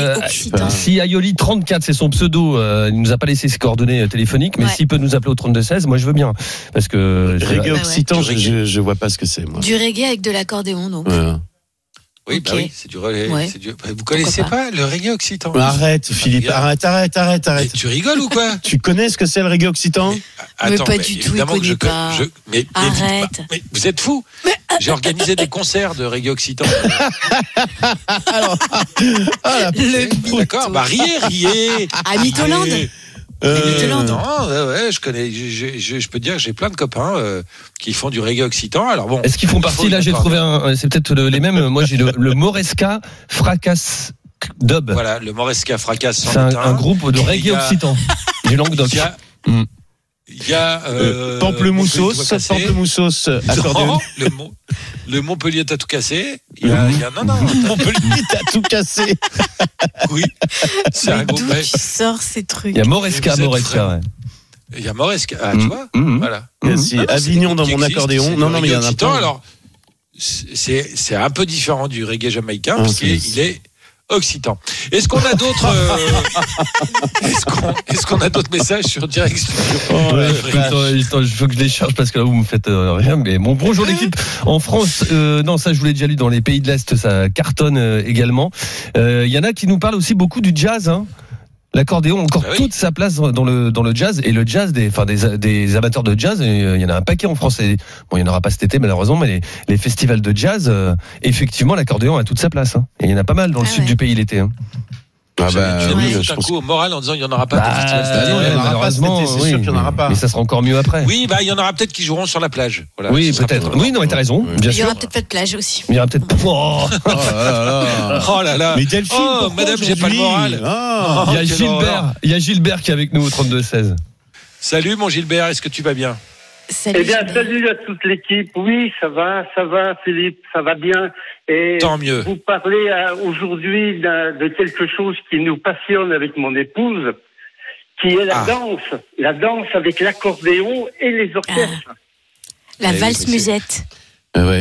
Aioli 34, c'est son pseudo, il nous a pas laissé ses coordonnées téléphoniques, mais s'il peut nous appeler au 3216, moi je veux bien, parce que reggae occitan, je vois pas ce que c'est, moi. Du reggae avec de l'accordéon, donc. Oui, oui, c'est du relais. Ouais. Vous connaissez pas le reggae occitan? Arrête, Philippe, arrête. Mais tu rigoles ou quoi? Tu connais ce que c'est le reggae occitan? Mais pas du tout, il connaît pas. Arrête. Mais vous êtes fous? J'ai organisé des concerts de reggae occitan. Alors, d'accord, riez. À Mytholand. Non, je connais. Je peux te dire que j'ai plein de copains qui font du reggae occitan. Alors bon. Est-ce qu'ils font partie? Là, j'ai trouvé c'est peut-être les mêmes. Moi, j'ai le Moresca Fracas Dub. Voilà, le Moresca Fracas. C'est un groupe de reggae occitan. Du Languedoc. Il y a Pamplemoussos accordéon. Le Montpellier t'a tout cassé. Il y a Montpellier t'a tout cassé. Oui. C'est un groupe. D'où tu sors ces trucs? Il y a Moresca. Il y a Moresca, tu vois. Voilà. Avignon dans mon accordéon. Non, mais il y en a pas. Alors, c'est un peu différent du reggae jamaïcain parce qu'il est occitan. Est-ce qu'on a d'autres est-ce qu'on a d'autres messages sur Direct Studio? Attends, il faut que je les charge parce que là vous me faites rien. Mais bon, bonjour l'équipe. En France, non, ça je vous l'ai déjà lu, dans les pays de l'Est, ça cartonne également. Il y en a qui nous parlent aussi beaucoup du jazz, hein. L'accordéon a encore toute sa place dans le jazz, et le jazz des amateurs de jazz, il y en a un paquet en France. Bon, il y en aura pas cet été malheureusement, mais les festivals de jazz, effectivement, l'accordéon a toute sa place, hein. Et il y en a pas mal dans le sud du pays l'été, hein. Je pense au moral en disant il n'y en aura pas. Malheureusement, c'est sûr qu'il n'y en aura pas. Mais ça sera encore mieux après. Oui, il y en aura peut-être qui joueront sur la plage. Voilà, oui, peut-être. Oui, non, mais t'as raison. Bien sûr. Il y aura peut-être pas de plage aussi. Il y aura peut-être. Oh là là. Mais Delphine, madame, j'ai pas le moral. Il y a Gilbert qui est avec nous au 32-16. Salut mon Gilbert, est-ce que tu vas bien? Salut à toute l'équipe. Oui, ça va, Philippe, ça va bien. Et tant mieux. Vous parlez aujourd'hui de quelque chose qui nous passionne avec mon épouse, qui est la danse avec l'accordéon et les orchestres. La valse musette. Ouais.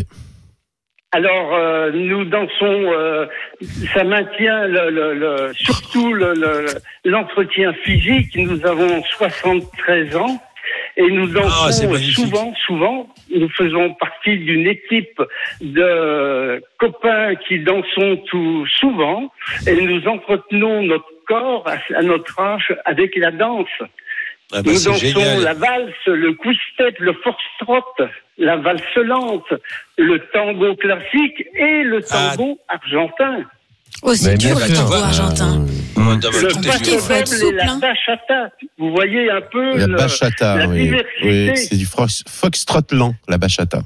Alors, nous dansons, ça maintient surtout l'entretien physique. Nous avons 73 ans. Et nous dansons souvent. Nous faisons partie d'une équipe de copains qui dansons tout souvent. Et nous entretenons notre corps à notre âge avec la danse. Nous dansons la valse, le quick-step, le foxtrot, la valse lente, le tango classique et le tango argentin. Oh, c'est dur le tango argentin. Le faible et la bachata. Vous voyez un peu la bachata, diversité. Oui, c'est du foxtrot lent, la bachata.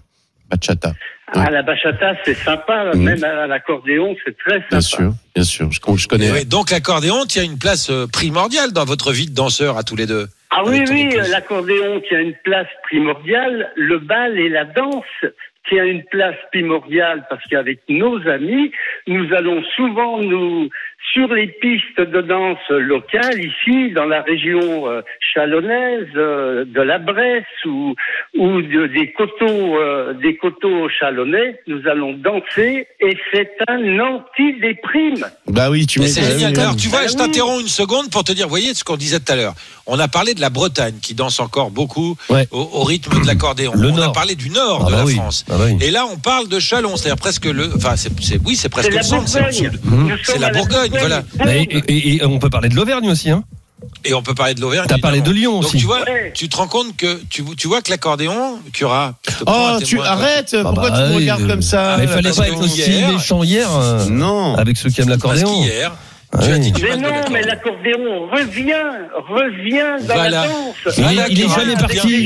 La bachata, c'est sympa, même à l'accordéon, c'est très sympa. Bien sûr, je connais. Oui, donc l'accordéon tient une place primordiale dans votre vie de danseur à tous les deux. Ah oui, l'accordéon tient une place primordiale. Le bal et la danse qui a une place primordiale parce qu'avec nos amis, nous allons souvent sur les pistes de danse locales ici dans la région chalonnaise, de la Bresse ou des coteaux chalonnais, nous allons danser et c'est un antidéprime. Bah oui, tu c'est génial. Alors tu vois, je t'interromps une seconde pour te dire, vous voyez ce qu'on disait tout à l'heure. On a parlé de la Bretagne qui danse encore beaucoup au rythme de l'accordéon. On a parlé du nord de la France. Et là, on parle de Châlons, c'est-à-dire presque c'est presque le centre, c'est le sud. C'est la Bourgogne, voilà. Et on peut parler de l'Auvergne aussi, hein. Et on peut parler de l'Auvergne. T'as parlé de Lyon aussi. Donc tu vois, tu te rends compte que tu vois que l'accordéon, Cura. Arrête. Pourquoi tu me regardes comme ça? Mais fallait pas être aussi méchant hier. Non. Avec ceux qui aiment l'accordéon. Parce qu'hier. Mais l'accordéon revient dans la danse. Il est jamais parti.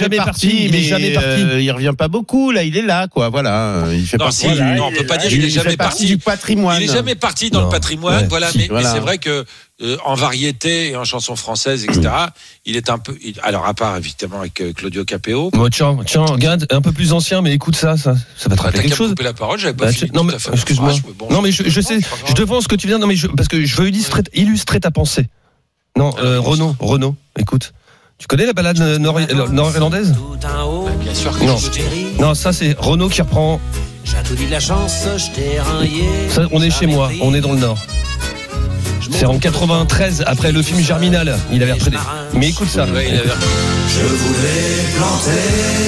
Il revient pas beaucoup. Là, il est là, quoi. Voilà. Il fait partie. Non, on peut pas dire qu'il est jamais parti du patrimoine. Il est jamais parti dans le patrimoine. Voilà. Mais c'est vrai que en variété et en chanson française, etc. Il est un peu. Alors à part évidemment avec Claudio Capéo. Tiens, regarde, un peu plus ancien, mais écoute ça va te rappeler quelque chose. Couper la parole, j'avais pas fini. Non, mais excuse-moi. Non, mais je sais, je devance ce que tu viens. Non, mais parce que je veux illustrer ta pensée. Non, Renaud, écoute. Tu connais la balade nord-irlandaise? Bien sûr que non, ça c'est Renaud qui reprend. J'ai tout dit de la chance, je t'ai raillé. Ça, on est chez moi, on est dans le nord. C'est en 93, après le film Germinal. Il avait repris. Mais écoute ça. Je voulais planter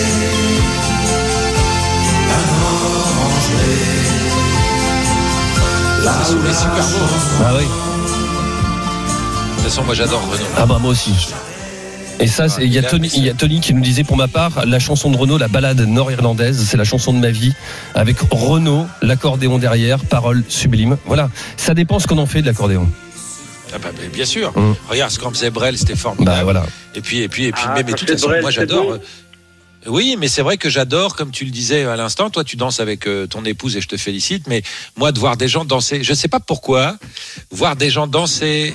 c'est super beau. Ah oui. De toute façon, moi j'adore Renaud. Ah bah moi aussi. Et ça, il y a Tony qui nous disait, pour ma part, la chanson de Renaud, la balade nord-irlandaise, c'est la chanson de ma vie, avec Renaud, l'accordéon derrière, paroles sublimes. Voilà, ça dépend ce qu'on en fait de l'accordéon. Ah bah, bien sûr. Regarde ce qu'on faisait Brel, c'était formidable. Bah voilà. Et puis mais de toute façon, moi j'adore. Oui, mais c'est vrai que j'adore, comme tu le disais à l'instant, toi tu danses avec ton épouse et je te félicite, mais moi de voir des gens danser, je sais pas pourquoi, voir des gens danser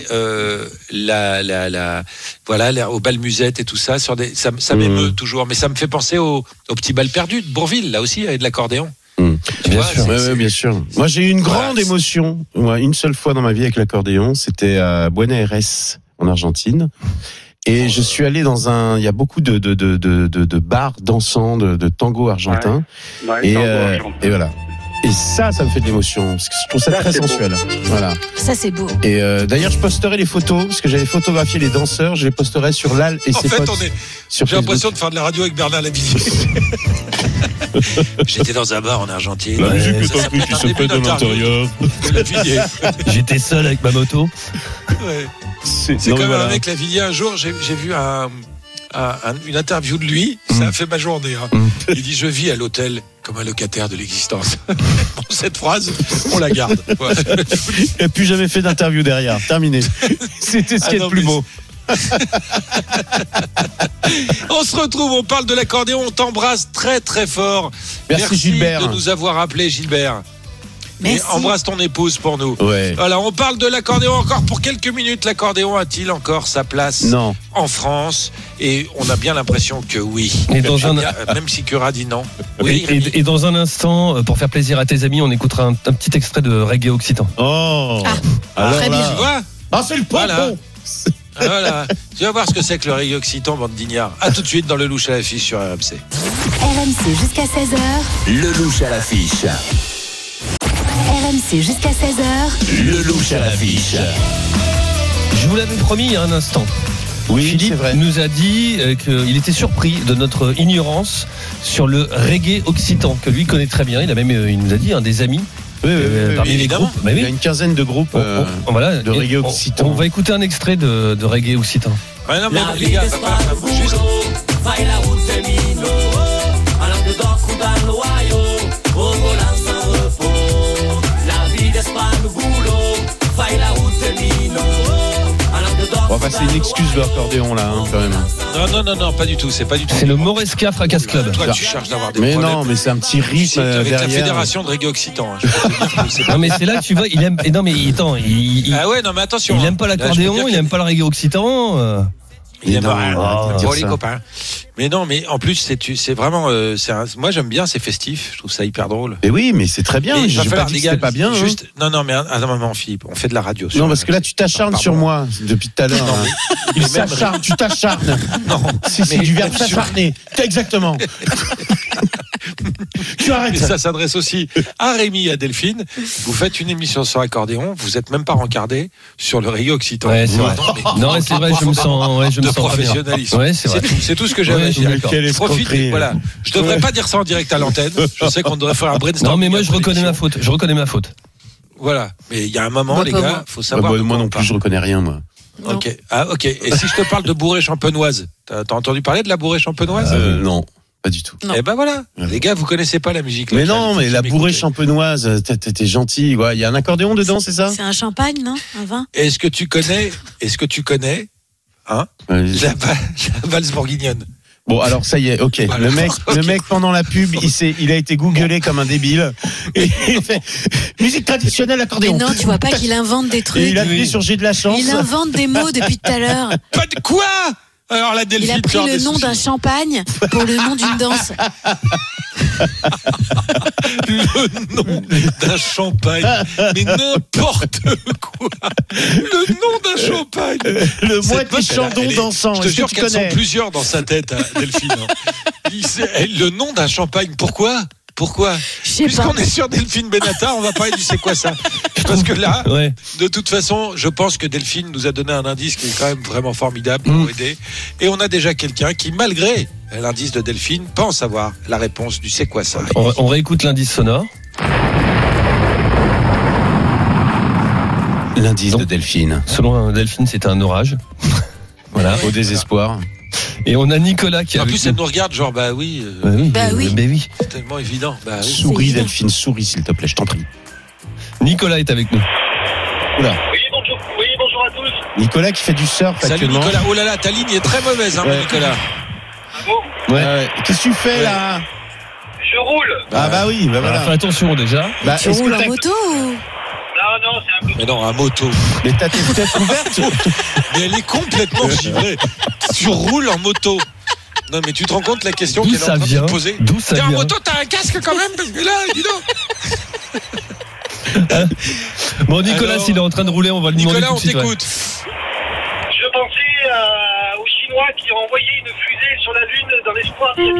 au bal musette et tout ça, ça m'émeut toujours, mais ça me fait penser au petit bal perdu de Bourville, là aussi, avec de l'accordéon. Bien sûr. Moi, j'ai eu une grande émotion. Moi, une seule fois dans ma vie avec l'accordéon, c'était à Buenos Aires, en Argentine. Et je suis allé il y a beaucoup de bars dansants, de tango argentin. Et voilà. Et ça me fait de l'émotion, parce que je trouve ça très sensuel. Beau. Voilà. Ça, c'est beau. Et d'ailleurs, je posterai les photos, parce que j'avais photographié les danseurs, je les posterai sur Lal et ses potes. J'ai l'impression de faire de la radio avec Bernard Lavilliers. J'étais dans un bar en Argentine. La musique que t'as pris qui se fait de l'intérieur. J'étais seul avec ma moto. Ouais. C'est comme un mec Lavilliers. Un jour, j'ai vu une interview de lui, ça a fait ma journée. Il dit: je vis à l'hôtel comme un locataire de l'existence. Bon, cette phrase, on la garde. Ouais. Il n'a plus jamais fait d'interview derrière. Terminé. C'était ce qui est le plus beau. On se retrouve, on parle de l'accordéon, on t'embrasse très très fort. Merci Gilbert de nous avoir appelé, Gilbert. Merci. Et embrasse ton épouse pour nous. Ouais. Voilà, on parle de l'accordéon encore pour quelques minutes. L'accordéon a-t-il encore sa place en France? Et on a bien l'impression que oui. Et même si Cura dit non. Oui, et dans un instant, pour faire plaisir à tes amis, on écoutera un petit extrait de reggae occitan. Alors très bien. Tu vois? C'est le pompon. Voilà. Tu vas voir ce que c'est que le reggae occitan, bande d'ignards. A tout de suite dans le louche à l'affiche sur RMC. RMC jusqu'à 16h. Le louche à l'affiche. RMC jusqu'à 16h. Le louche à l'affiche. Je vous l'avais promis il y a un instant. Oui, Philippe nous a dit qu'il était surpris de notre ignorance sur le reggae occitan, que lui connaît très bien. Il nous a dit des amis. Parmi les groupes. Il y a une quinzaine de groupes de reggae occitan. On va écouter un extrait de reggae occitan. Ouais, non, mais les gars, juste. C'est une excuse de l'accordéon là, quand même. Non, pas du tout. C'est pas du tout. C'est le Moresca Fracas Club. Toi, tu cherches d'avoir des problèmes. Mais non, mais c'est un petit rythme avec derrière. la fédération de reggae occitan. Non, mais c'est là que tu vois, il aime. Non, mais attends, ah ouais, non, mais attention. Il aime pas l'accordéon, il aime pas le reggae occitan. Il est mort. Pour les copains. Mais non, mais en plus, c'est vraiment. Moi, j'aime bien, c'est festif. Je trouve ça hyper drôle. Mais oui, mais c'est très bien. Je ne pas dire que c'est pas bien. Juste, non, mais à un moment, Philippe, on fait de la radio. Non, parce que là, tu t'acharnes sur moi depuis tout à l'heure. Il s'acharne, tu t'acharnes. Non, c'est du verbe s'acharner. Exactement. Tu arrêtes. Et ça s'adresse aussi à Rémi et à Delphine. Vous faites une émission sur accordéon, vous n'êtes même pas rencardé sur le Rio Occitan. Ouais, c'est vrai. Non, c'est vrai, je me sens de professionnalisme. Ouais, c'est vrai. C'est tout ce que j'avais à dire. Je profite. Voilà. Je devrais pas dire ça en direct à l'antenne. Je sais qu'on devrait faire un brainstorm. Non, mais moi, je reconnais ma faute. Voilà. Mais il y a un moment, les gars, faut savoir. Moi non plus, je reconnais rien, moi. Ok. Ok. Et si je te parle de bourrée champenoise, t'as entendu parler de la bourrée champenoise? Non. Pas du tout. Eh ben voilà, les gars, vous connaissez pas la musique. Mais non, mais la bourrée champenoise, t'es gentil. Il y a un accordéon dedans, c'est ça? C'est un champagne, non? Un vin? Est-ce que tu connais, hein, la valse bourguignonne? Bon, alors ça y est, ok. Voilà. Le mec pendant la pub, il a été googlé comme un débile. Et il fait musique traditionnelle accordéon. Mais non, tu vois pas qu'il invente des trucs. Et il a appuyé sur J'ai de la chance. Il invente des mots depuis tout à l'heure. Pas de quoi? Alors la Delphine, il a pris le nom d'un champagne pour le nom d'une danse. Le nom d'un champagne, mais n'importe quoi. Le nom d'un champagne. Le moitié chandon dansant. Je te jure qu'elles sont plusieurs dans sa tête, Delphine. Le nom d'un champagne, pourquoi? Puisqu'on est sur Delphine Benatar, on va parler du c'est quoi ça? Parce que là, de toute façon, je pense que Delphine nous a donné un indice qui est quand même vraiment formidable pour nous aider. Et on a déjà quelqu'un qui, malgré l'indice de Delphine, pense avoir la réponse du c'est quoi ça. On réécoute l'indice sonore. L'indice de Delphine. Selon Delphine, c'était un orage. Voilà. Au désespoir. Et on a Nicolas qui en plus elle nous regarde genre Bah oui. C'est tellement évident. Souris Delphine, souris s'il te plaît, je t'en prie. Nicolas est avec nous. Oula. Oui, bonjour à tous. Nicolas qui fait du surf. Salut actuellement. Nicolas. Oh là là, ta ligne est très mauvaise, Nicolas. Ah bon? Ouais. Qu'est-ce que tu fais là? Je roule. Ah bah oui, bah voilà. Fais attention déjà. Tu roules en moto ou? Non, c'est un peu. Mais non, un moto. Mais t'as tes fenêtres ouvertes? Mais elle est complètement givrée. Tu roules en moto. Non, mais tu te rends compte la question qu'elle est en train de te poser? D'où ça vient? T'es en moto, t'as un casque quand même? Parce que là, dis donc. Bon, Nicolas, s'il est en train de rouler, on va le demander. Nicolas, on t'écoute. Je pensais aux Chinois qui ont envoyé une fusée sur la Lune dans l'espoir d'y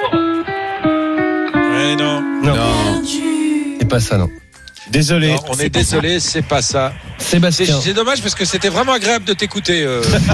habiter un jour. Non. C'est pas ça, non. Désolé. Non, on est désolé, c'est pas ça. Sébastien. C'est dommage parce que c'était vraiment agréable de t'écouter.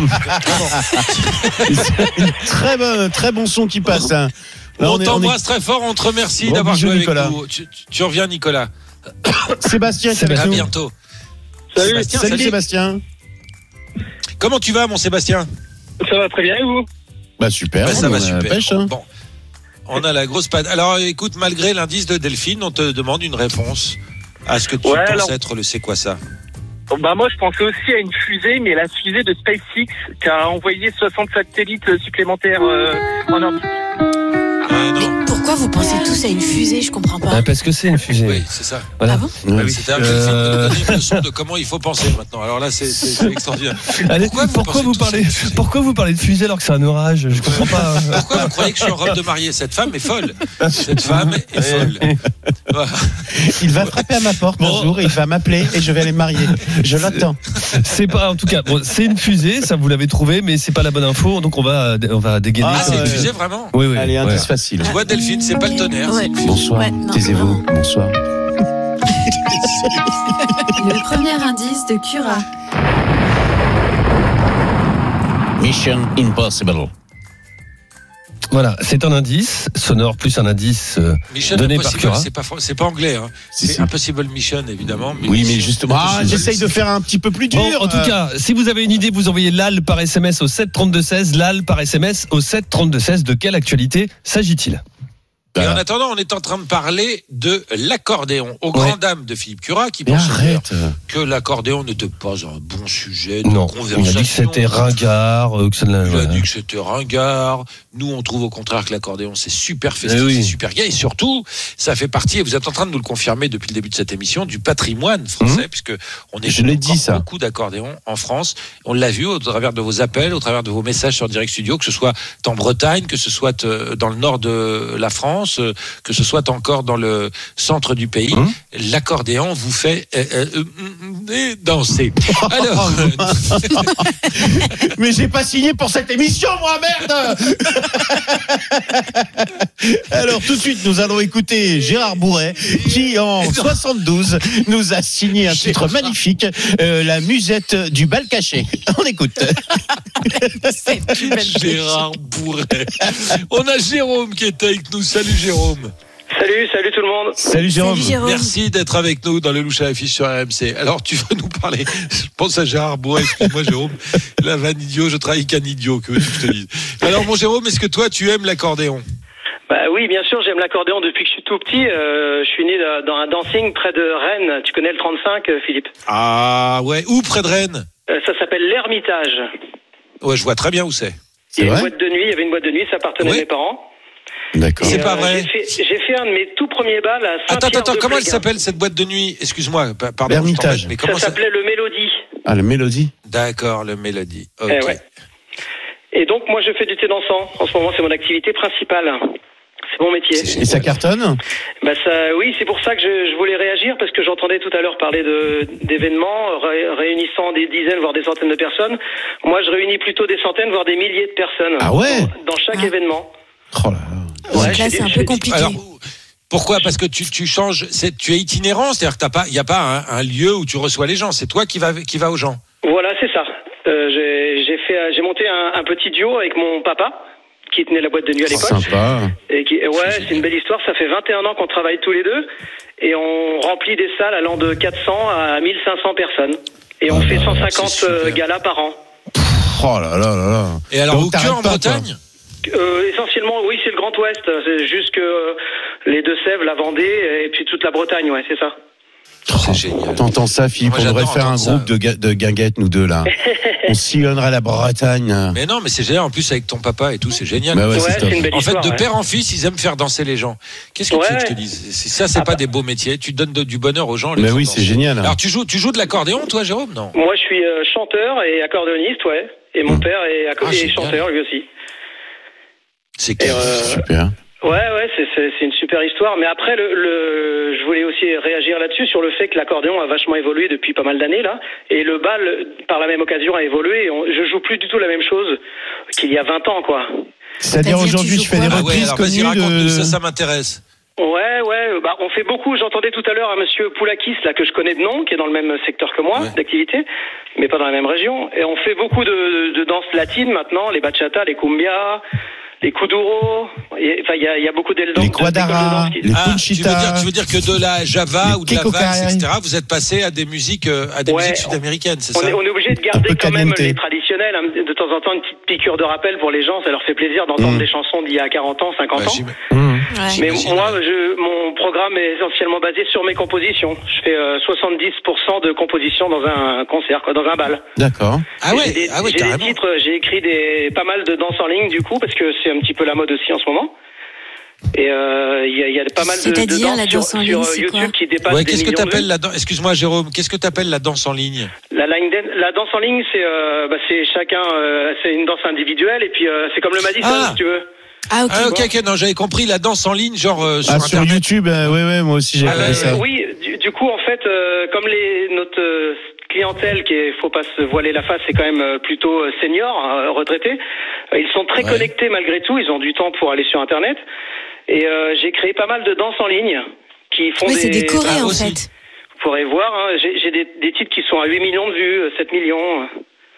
Très bon son qui passe. Hein. Là, on t'embrasse très fort, on te remercie d'avoir joué avec nous. Tu reviens, Nicolas. Sébastien, à bientôt. Salut Sébastien. Comment tu vas, mon Sébastien? Ça va très bien, et vous? Bah super. Ça va super. Pêche, hein. Bon. On a la grosse panne. Alors écoute, malgré l'indice de Delphine, on te demande une réponse à ce que tu penses être le c'est quoi ça? Bah moi je pensais aussi à une fusée, mais la fusée de SpaceX qui a envoyé 60 satellites supplémentaires en orbite. Mais pourquoi vous pensez tous à une fusée? Je comprends pas. Parce que c'est une fusée. Oui, c'est ça. Voilà. Ah bon? Oui. C'est-à-dire que Delphine nous donne une leçon de comment il faut penser maintenant. Alors là, c'est extraordinaire. Allez, pourquoi vous parlez de fusée alors que c'est un orage? Je comprends pas. Pourquoi vous croyez que je suis en robe de mariée? Cette femme est folle. Cette femme est folle. Il va frapper à ma porte un jour et il va m'appeler et je vais aller me marier. Je l'attends. C'est pas, en tout cas, bon, c'est une fusée, ça vous l'avez trouvé, mais c'est pas la bonne info, donc on va dégainer. Ah, c'est une fusée vraiment? Oui. Allez, indice facile. Tu vois, Delphine, c'est pas le tonnerre. Ouais. Bonsoir. Taisez-vous. Bonsoir. Le premier indice de Cura. Mission Impossible. Voilà, c'est un indice sonore plus un indice donné par Cura. C'est pas anglais, hein. C'est Impossible Mission, évidemment. Oui, mais justement, j'essaye de faire un petit peu plus dur. Bon, en tout cas, si vous avez une idée, vous envoyez LAL par SMS au 7 32 16. LAL par SMS au 7 32 16. De quelle actualité s'agit-il? Et en attendant, on est en train de parler de l'accordéon aux grandes dames de Philippe Curat qui pense que l'accordéon n'était pas un bon sujet de conversation. Il a dit que c'était ringard. Il a dit que c'était ringard. Nous, on trouve au contraire que l'accordéon, c'est super festif, c'est super gai. Et surtout, ça fait partie, et vous êtes en train de nous le confirmer depuis le début de cette émission, du patrimoine français, puisque on est beaucoup d'accordéons en France. On l'a vu au travers de vos appels, au travers de vos messages sur Direct Studio, que ce soit en Bretagne, que ce soit dans le nord de la France, que ce soit encore dans le centre du pays. L'accordéon vous fait danser. Alors, mais j'ai pas signé pour cette émission, moi, merde. Alors tout de suite, nous allons écouter Gérard Bourret, qui en 72 nous a signé un titre magnifique, La musette du bal caché. On écoute. Gérard Bourret. On a Jérôme qui est avec nous. Salut Jérôme. Salut tout le monde. Salut Jérôme. Merci d'être avec nous dans le louche à l'affiche sur RMC. Alors tu vas nous parler, je pense à Gérard Bourret, excuse-moi Jérôme, la vanne idiot, je travaille qu'un idiot, que veux-tu que je te dise. Alors mon Jérôme, est-ce que toi tu aimes l'accordéon? Bah oui, bien sûr, j'aime l'accordéon depuis que je suis tout petit. Je suis né dans un dancing près de Rennes. Tu connais le 35, Philippe? Ah ouais, où près de Rennes? Ça s'appelle l'Ermitage. Ouais, je vois très bien où c'est. Il y avait une boîte de nuit, ça appartenait à mes parents. D'accord. C'est pas vrai. J'ai fait un de mes tout premiers bals à Saint-Pierre. Attends, comment elle s'appelle cette boîte de nuit? Excuse-moi, pardon. L'Ermitage. Mais comment ça s'appelait le Mélodie. Ah, le Mélodie. D'accord, le Mélodie. Ok. Et donc moi je fais du thé dansant. En ce moment c'est mon activité principale. C'est mon métier. Et ça cartonne? Bah oui, c'est pour ça que je voulais réagir, parce que j'entendais tout à l'heure parler d'événements réunissant des dizaines voire des centaines de personnes. Moi je réunis plutôt des centaines voire des milliers de personnes. Ah ouais? Dans chaque événement. Oh là là. Ouais, là, c'est un peu compliqué. Alors, pourquoi? Parce que tu changes, tu es itinérant, c'est-à-dire que il n'y a pas un lieu où tu reçois les gens, c'est toi qui va aux gens. Voilà, c'est ça. J'ai monté un petit duo avec mon papa, qui tenait la boîte de nuit à l'époque. Sympa. Et c'est une belle histoire. Ça fait 21 ans qu'on travaille tous les deux, et on remplit des salles allant de 400 à 1500 personnes. Et on fait 150 galas par an. Oh là là là là. Et alors, où que en Bretagne? Essentiellement, oui, c'est le Grand Ouest. C'est juste que les Deux-Sèvres, la Vendée, et puis toute la Bretagne, ouais, c'est ça. C'est génial. T'entends ça, Philippe? On devrait faire un groupe de guinguettes, nous deux, là. On sillonnerait la Bretagne. Mais non, mais c'est génial. En plus, avec ton papa et tout, c'est génial. Bah ouais, c'est une belle en fait, histoire, de père en fils, ils aiment faire danser les gens. Qu'est-ce que tu veux que je te dise? Ça, c'est pas des beaux métiers. Tu donnes du bonheur aux gens. Mais oui, c'est génial. Alors, tu joues de l'accordéon, toi, Jérôme? Non. Moi, je suis chanteur et accordéoniste, ouais. Et mon père est chanteur, lui aussi. C'est super. Ouais, c'est une super histoire. Mais après, je voulais aussi réagir là-dessus, sur le fait que l'accordéon a vachement évolué depuis pas mal d'années, là. Et le bal, par la même occasion, a évolué. Je joue plus du tout la même chose qu'il y a 20 ans, quoi. C'est-à-dire aujourd'hui, tu fais des reprises connues raconte-nous, ça m'intéresse. Ouais, on fait beaucoup. J'entendais tout à l'heure un monsieur Poulakis, là, que je connais de nom, qui est dans le même secteur que moi, d'activité, mais pas dans la même région. Et on fait beaucoup de danses latines maintenant, les bachata, les cumbia, les kuduro. Enfin, il y a beaucoup d'éléments. Les quadara, les punchita. Tu veux dire que de la java ou de la valse, etc., vous êtes passé à des musiques, sud-américaines, c'est ça? On est obligé de garder quand même les traditionnels. Hein, de temps en temps, une petite piqûre de rappel pour les gens. Ça leur fait plaisir d'entendre des chansons d'il y a 40 ans, 50 ans. Mais moi, mon programme est essentiellement basé sur mes compositions. Je fais 70% de compositions dans un concert, dans un bal. D'accord. J'ai des titres, j'ai écrit pas mal de danse en ligne, du coup, parce que c'est un petit peu la mode aussi en ce moment. Et il y a pas mal de danse sur YouTube qui dépassent des qu'est-ce que millions de t'appelles excuse-moi Jérôme, qu'est-ce que t'appelles la danse en ligne? La danse en ligne, c'est chacun, c'est une danse individuelle, et puis c'est comme le Madison, si tu veux. Ah ok, non, j'avais compris la danse en ligne, genre sur Internet. Sur YouTube, ouais, moi aussi j'ai fait ça. Oui, du coup, en fait, comme notre clientèle, faut pas se voiler la face, c'est quand même plutôt senior, retraité, ils sont très connectés malgré tout, ils ont du temps pour aller sur Internet, et j'ai créé pas mal de danses en ligne qui font c'est décoré en fait. Vous pourrez voir, hein, j'ai des titres qui sont à 8 millions de vues, 7 millions.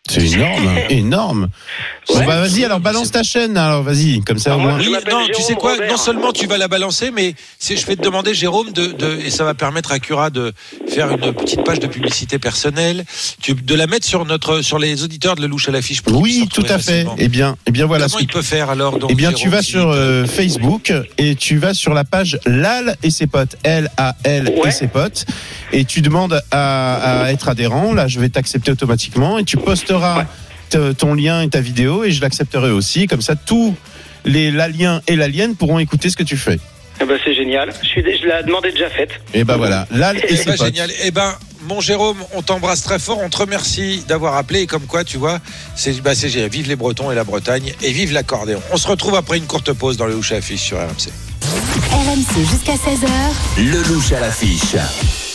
C'est énorme. Ouais. Bon, bah vas-y, alors balance ta chaîne, alors vas-y, comme ça au moins. Oui, non, tu sais quoi, Robert. Non seulement tu vas la balancer, mais je vais te demander, Jérôme, et ça va permettre à Cura de faire une petite page de publicité personnelle, de la mettre sur les auditeurs de Lelouch à l'affiche. Oui, tout à fait. Eh bien voilà. Comment il peut faire alors donc, Jérôme, tu vas sur Facebook et tu vas sur la page Lal et ses potes, L-A-L et ses potes, et tu demandes à être adhérent. Là, je vais t'accepter automatiquement et tu posteras ton lien et ta vidéo et je l'accepterai aussi. Comme ça, tous l'alien et l'alien pourront écouter ce que tu fais. Eh ben, c'est génial. Je la demande est déjà faite. Et ben voilà. Lal et ses potes. Génial. Et ben, mon Jérôme, on t'embrasse très fort. On te remercie d'avoir appelé. Et comme quoi, tu vois, c'est génial. Vive les Bretons et la Bretagne et vive l'accordéon. On se retrouve après une courte pause dans le Lelouch à l'affiche sur RMC. RMC jusqu'à 16h. Lelouch à l'affiche.